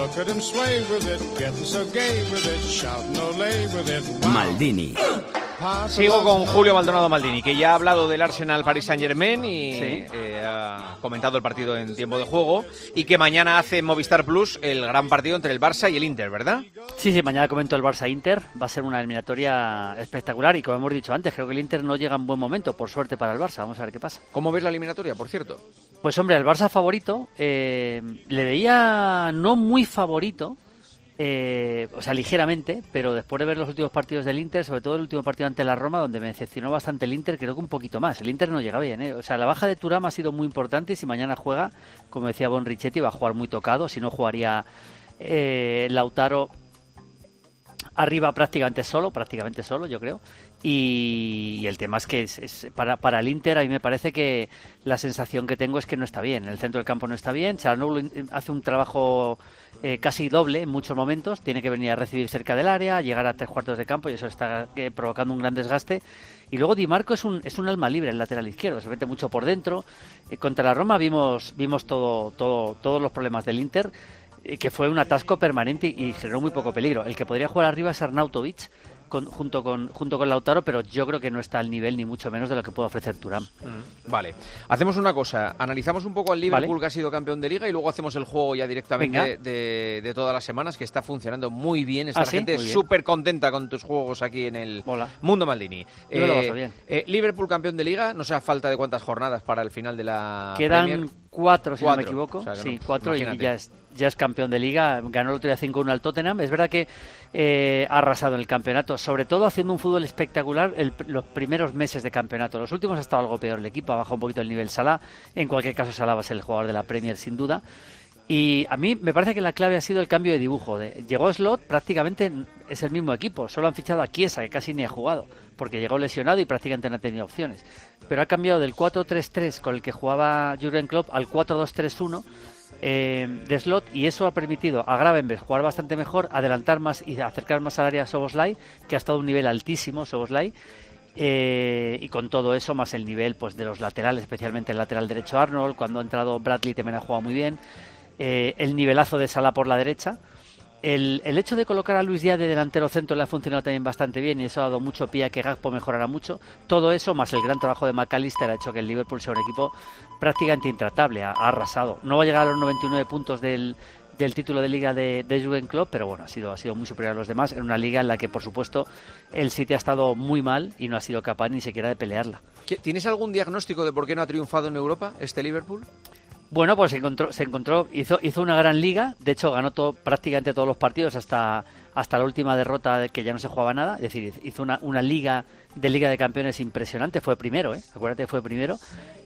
U: Maldini.
A: Sigo con Julio Maldonado Maldini, que ya ha hablado del Arsenal Paris Saint-Germain y ha comentado el partido en tiempo de juego, y que mañana hace en Movistar Plus el gran partido entre el Barça y el Inter, ¿verdad?
O: Sí, mañana comento el Barça-Inter, va a ser una eliminatoria espectacular y como hemos dicho antes, creo que el Inter no llega en buen momento, por suerte para el Barça, vamos a ver qué pasa.
A: ¿Cómo ves la eliminatoria, por cierto?
O: Pues hombre, el Barça favorito, le veía no muy favorito, o sea, ligeramente, pero después de ver los últimos partidos del Inter, sobre todo el último partido ante la Roma, donde me decepcionó bastante el Inter, creo que un poquito más. El Inter no llega bien, ¿eh? O sea, la baja de Thuram ha sido muy importante y si mañana juega, como decía Bon Richetti, va a jugar muy tocado, si no jugaría Lautaro arriba prácticamente solo, yo creo. Y el tema es que para el Inter, a mí me parece que la sensación que tengo es que no está bien. El centro del campo no está bien. Çalhanoğlu hace un trabajo casi doble en muchos momentos. Tiene que venir a recibir cerca del área, llegar a 3/4 de campo y eso está provocando un gran desgaste. Y luego Di Marco es un alma libre, el lateral izquierdo. Se mete mucho por dentro. Contra la Roma vimos todos los problemas del Inter, que fue un atasco permanente y generó muy poco peligro. El que podría jugar arriba es Arnautovic, junto con Lautaro, pero yo creo que no está al nivel ni mucho menos de lo que puede ofrecer Thuram.
A: Vale, hacemos una cosa, analizamos un poco al Liverpool, que ha sido campeón de Liga, y luego hacemos el juego ya directamente de todas las semanas, que está funcionando muy bien. Está la gente súper contenta con tus juegos aquí en el Mundo Maldini. Liverpool campeón de Liga, no sé a falta de cuántas jornadas para el final de la
O: Quedan
A: Premier.
O: 4, si no me equivoco.
A: O sea,
O: sí,
A: no,
O: 4
A: imagínate.
O: y ya es campeón de Liga. Ganó el otro día 5-1 al Tottenham. Es verdad que ha arrasado en el campeonato, sobre todo haciendo un fútbol espectacular los primeros meses de campeonato. Los últimos ha estado algo peor el equipo, ha bajado un poquito el nivel Salah. En cualquier caso, Salah va a ser el jugador de la Premier sin duda. Y a mí me parece que la clave ha sido el cambio de dibujo. Llegó Slot, prácticamente es el mismo equipo. Solo han fichado a Chiesa, que casi ni ha jugado, porque llegó lesionado y prácticamente no ha tenido opciones. Pero ha cambiado del 4-3-3 con el que jugaba Jürgen Klopp al 4-2-3-1 de Slot, y eso ha permitido a Gravenberch jugar bastante mejor, adelantar más y acercar más al área a Szoboszlai, que ha estado a un nivel altísimo Szoboszlai. Y con todo eso, más el nivel pues de los laterales, especialmente el lateral derecho Arnold, cuando ha entrado Bradley también ha jugado muy bien. El nivelazo de Salah por la derecha. El hecho de colocar a Luis Díaz de delantero centro le ha funcionado también bastante bien y eso ha dado mucho pie a que Gakpo mejorara mucho. Todo eso, más el gran trabajo de McAllister, ha hecho que el Liverpool sea un equipo prácticamente intratable. Ha arrasado. No va a llegar a los 99 puntos del título de Liga de Jürgen Klopp, pero bueno, ha sido muy superior a los demás en una liga en la que, por supuesto, el City ha estado muy mal y no ha sido capaz ni siquiera de pelearla.
A: ¿Tienes algún diagnóstico de por qué no ha triunfado en Europa este Liverpool?
O: Bueno, pues hizo una gran liga. De hecho, ganó prácticamente todos los partidos hasta la última derrota, de que ya no se jugaba nada. Es decir, hizo una liga de Campeones impresionante. Fue primero, acuérdate, fue primero.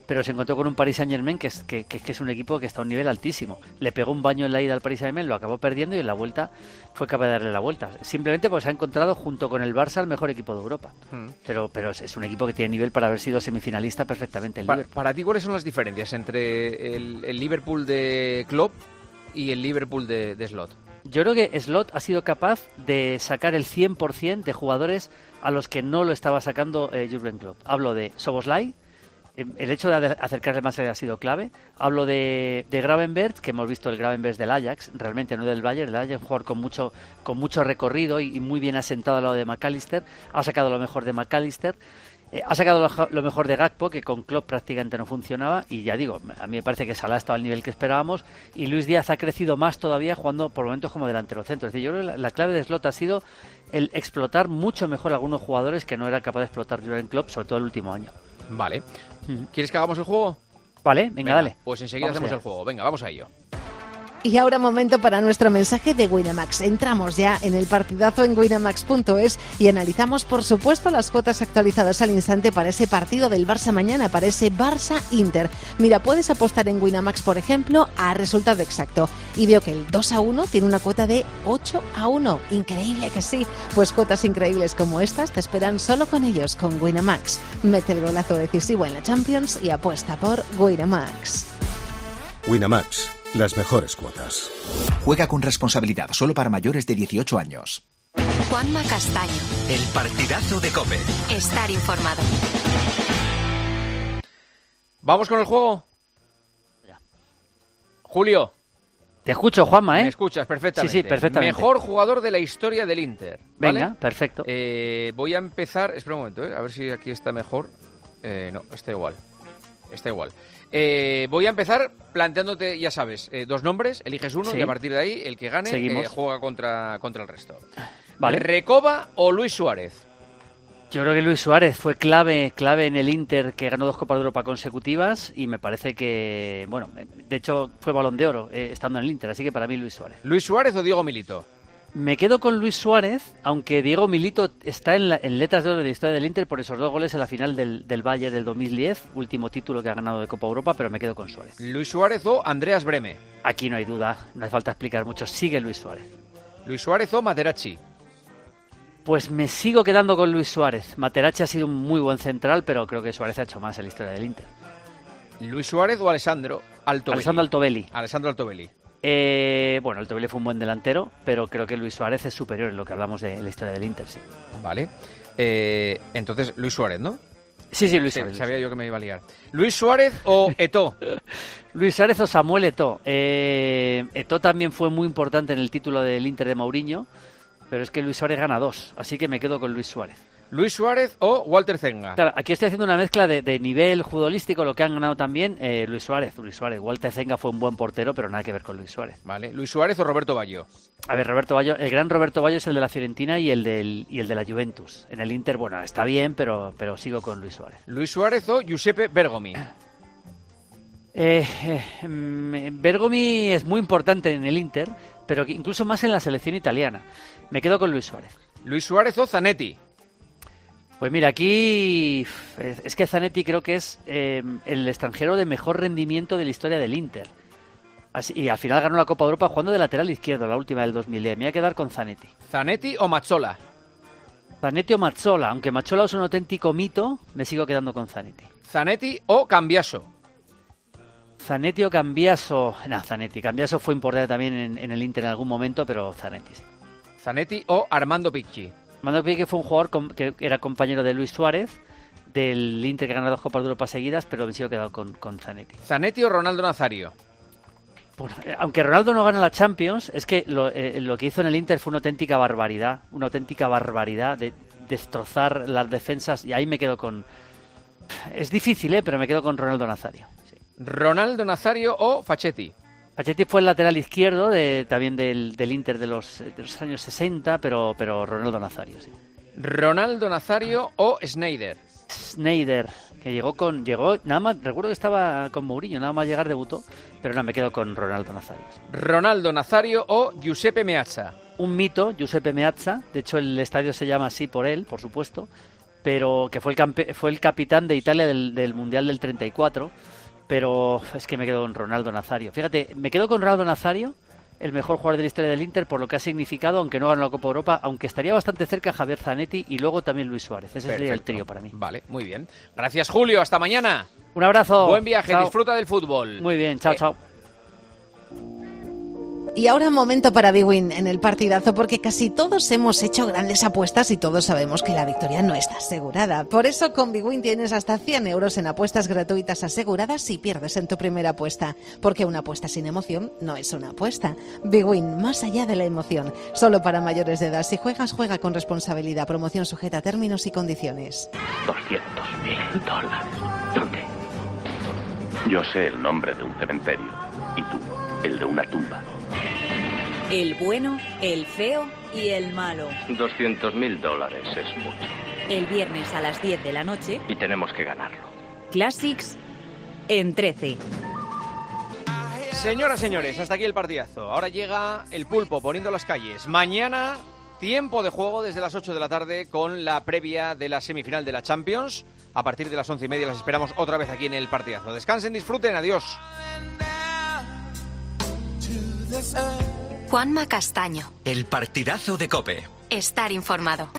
O: pero se encontró con un Paris Saint-Germain que es un equipo que está a un nivel altísimo. Le pegó un baño en la ida al Paris Saint-Germain, lo acabó perdiendo y en la vuelta fue capaz de darle la vuelta. Simplemente porque se ha encontrado junto con el Barça el mejor equipo de Europa. Pero es un equipo que tiene nivel para haber sido semifinalista perfectamente.
A: Para ti, ¿cuáles son las diferencias entre el Liverpool de Klopp y el Liverpool de Slot?
O: Yo creo que Slot ha sido capaz de sacar el 100% de jugadores a los que no lo estaba sacando Jürgen Klopp. Hablo de Szoboszlai, el hecho de acercarse más ha sido clave. Hablo de Gravenberch, que hemos visto el Gravenberch del Ajax, realmente no del Bayern. El Ajax es un jugador con mucho recorrido y muy bien asentado al lado de McAllister. Ha sacado lo mejor de McAllister. Ha sacado lo mejor de Gakpo, que con Klopp prácticamente no funcionaba, y ya digo, a mí me parece que Salah estaba al nivel que esperábamos, y Luis Díaz ha crecido más todavía jugando por momentos como delantero centro. Es decir, yo creo que la clave de Slot ha sido el explotar mucho mejor a algunos jugadores que no era capaz de explotar Jürgen Klopp, sobre todo el último año.
A: Vale. ¿Quieres que hagamos el juego?
O: Vale, venga, dale.
A: Pues enseguida hacemos el juego. Venga, vamos a ello.
H: Y ahora momento para nuestro mensaje de Winamax. Entramos ya en el partidazo en winamax.es y analizamos, por supuesto, las cuotas actualizadas al instante para ese partido del Barça mañana, para ese Barça-Inter. Mira, puedes apostar en Winamax, por ejemplo, a resultado exacto. Y veo que el 2-1 tiene una cuota de 8-1. Increíble que sí. Pues cuotas increíbles como estas te esperan solo con ellos, con Winamax. Mete el golazo decisivo en la Champions y apuesta por Winamax.
U: Winamax. Las mejores cuotas.
P: Juega con responsabilidad, solo para mayores de 18 años.
B: Juanma Castaño.
C: El partidazo de COPE.
B: Estar informado.
A: ¿Vamos con el juego? Julio.
O: Te escucho, Juanma, ¿eh?
A: Me escuchas perfectamente.
O: Sí, perfectamente.
A: Mejor jugador de la historia del Inter. ¿Vale?
O: Venga, perfecto.
A: Voy a empezar... Espera un momento, a ver si aquí está mejor. No, está igual. Está igual. Voy a empezar planteándote, ya sabes, dos nombres, eliges uno y a partir de ahí el que gane juega contra el resto.
O: Vale.
A: ¿Recoba o Luis Suárez?
O: Yo creo que Luis Suárez fue clave en el Inter, que ganó 2 Copas de Europa consecutivas, y me parece que, bueno, de hecho fue Balón de Oro estando en el Inter, así que para mí Luis Suárez.
A: ¿Luis Suárez o Diego Milito?
O: Me quedo con Luis Suárez, aunque Diego Milito está en letras de oro de la historia del Inter por esos 2 goles en la final del Bayern del 2010, último título que ha ganado de Copa Europa, pero me quedo con Suárez.
A: ¿Luis Suárez o Andreas Breme?
O: Aquí no hay duda, no hace falta explicar mucho, sigue Luis Suárez.
A: ¿Luis Suárez o Materazzi?
O: Pues me sigo quedando con Luis Suárez. Materazzi ha sido un muy buen central, pero creo que Suárez ha hecho más en la historia del Inter.
A: ¿Luis Suárez o Alessandro Altobelli?
O: Alessandro Altobelli. Bueno, Altobelli fue un buen delantero, pero creo que Luis Suárez es superior en lo que hablamos de la historia del Inter, sí.
A: Vale. Entonces, Luis Suárez, ¿no?
O: Sí, Luis Suárez.
A: Sabía yo que me iba a liar. ¿Luis Suárez o Eto'o?
O: Luis Suárez o Samuel Eto'o. Eto'o también fue muy importante en el título del Inter de Mourinho, pero es que Luis Suárez gana 2, así que me quedo con Luis Suárez.
A: ¿Luis Suárez o Walter Zenga?
O: Claro, aquí estoy haciendo una mezcla de nivel futbolístico, lo que han ganado también Luis Suárez. Walter Zenga fue un buen portero, pero nada que ver con Luis Suárez.
A: Vale. ¿Luis Suárez o Roberto Baggio?
O: A ver, Roberto Baggio, el gran Roberto Baggio es el de la Fiorentina y el de la Juventus. En el Inter, bueno, está bien, pero sigo con Luis Suárez.
A: ¿Luis Suárez o Giuseppe Bergomi?
O: Bergomi es muy importante en el Inter, pero incluso más en la selección italiana. Me quedo con Luis Suárez.
A: ¿Luis Suárez o Zanetti?
O: Pues mira, aquí es que Zanetti creo que es el extranjero de mejor rendimiento de la historia del Inter. Y al final ganó la Copa de Europa jugando de lateral izquierdo, la última del 2010. Me voy a quedar con Zanetti.
A: ¿Zanetti o Mazzola?
O: Zanetti o Mazzola. Aunque Mazzola es un auténtico mito, me sigo quedando con Zanetti.
A: ¿Zanetti o Cambiaso?
O: Zanetti o Cambiaso. No, Zanetti. Cambiaso fue importante también en el Inter en algún momento, pero Zanetti.
A: ¿Zanetti o Armando Picchi?
O: Armando Picchi fue un jugador que era compañero de Luis Suárez, del Inter, que ganó 2 Copas de Europa seguidas, pero me sigo quedado con Zanetti.
A: ¿Zanetti o Ronaldo Nazario?
O: Pues, aunque Ronaldo no gana la Champions, es que lo que hizo en el Inter fue una auténtica barbaridad de destrozar las defensas, y ahí me quedo con... Es difícil, pero me quedo con Ronaldo Nazario. Sí.
A: ¿Ronaldo Nazario o Facchetti?
O: Facchetti fue el lateral izquierdo también del Inter de los años 60, pero Ronaldo Nazario, sí.
A: ¿Ronaldo Nazario o Sneijder?
O: Sneijder, que llegó nada más, recuerdo que estaba con Mourinho, nada más llegar debutó, pero no, me quedo con Ronaldo Nazario. Sí.
A: ¿Ronaldo Nazario o Giuseppe Meazza?
O: Un mito, Giuseppe Meazza, de hecho el estadio se llama así por él, por supuesto, pero que fue el capitán de Italia del Mundial del 34, pero es que me quedo con Ronaldo Nazario. Fíjate, me quedo con Ronaldo Nazario, el mejor jugador de la historia del Inter, por lo que ha significado, aunque no ganó la Copa Europa, aunque estaría bastante cerca Javier Zanetti y luego también Luis Suárez. Ese sería el trío para mí.
A: Vale, muy bien. Gracias, Julio. Hasta mañana.
O: Un abrazo.
A: Buen viaje.
O: Chao.
A: Disfruta del fútbol.
O: Muy bien. Chao, chao.
H: Y ahora momento para Bwin en el partidazo, porque casi todos hemos hecho grandes apuestas y todos sabemos que la victoria no está asegurada. Por eso con Bwin tienes hasta 100 euros en apuestas gratuitas aseguradas si pierdes en tu primera apuesta, porque una apuesta sin emoción no es una apuesta. Bwin, más allá de la emoción, solo para mayores de edad. Si juegas, juega con responsabilidad. Promoción sujeta a términos y condiciones.
Q: $200.000. ¿Dónde? Yo sé el nombre de un cementerio y tú, el de una tumba.
R: El bueno, el feo y el malo.
Q: $200.000 es mucho.
R: El viernes a las 10 de la noche.
Q: Y tenemos que ganarlo.
R: Classics en 13.
A: Señoras, señores, hasta aquí el partidazo. Ahora llega el pulpo poniendo las calles. Mañana, tiempo de juego desde las 8 de la tarde con la previa de la semifinal de la Champions. A partir de las 11:30 las esperamos otra vez aquí en el partidazo. Descansen, disfruten, adiós.
B: Juanma Castaño.
C: El partidazo de COPE.
B: Estar informado.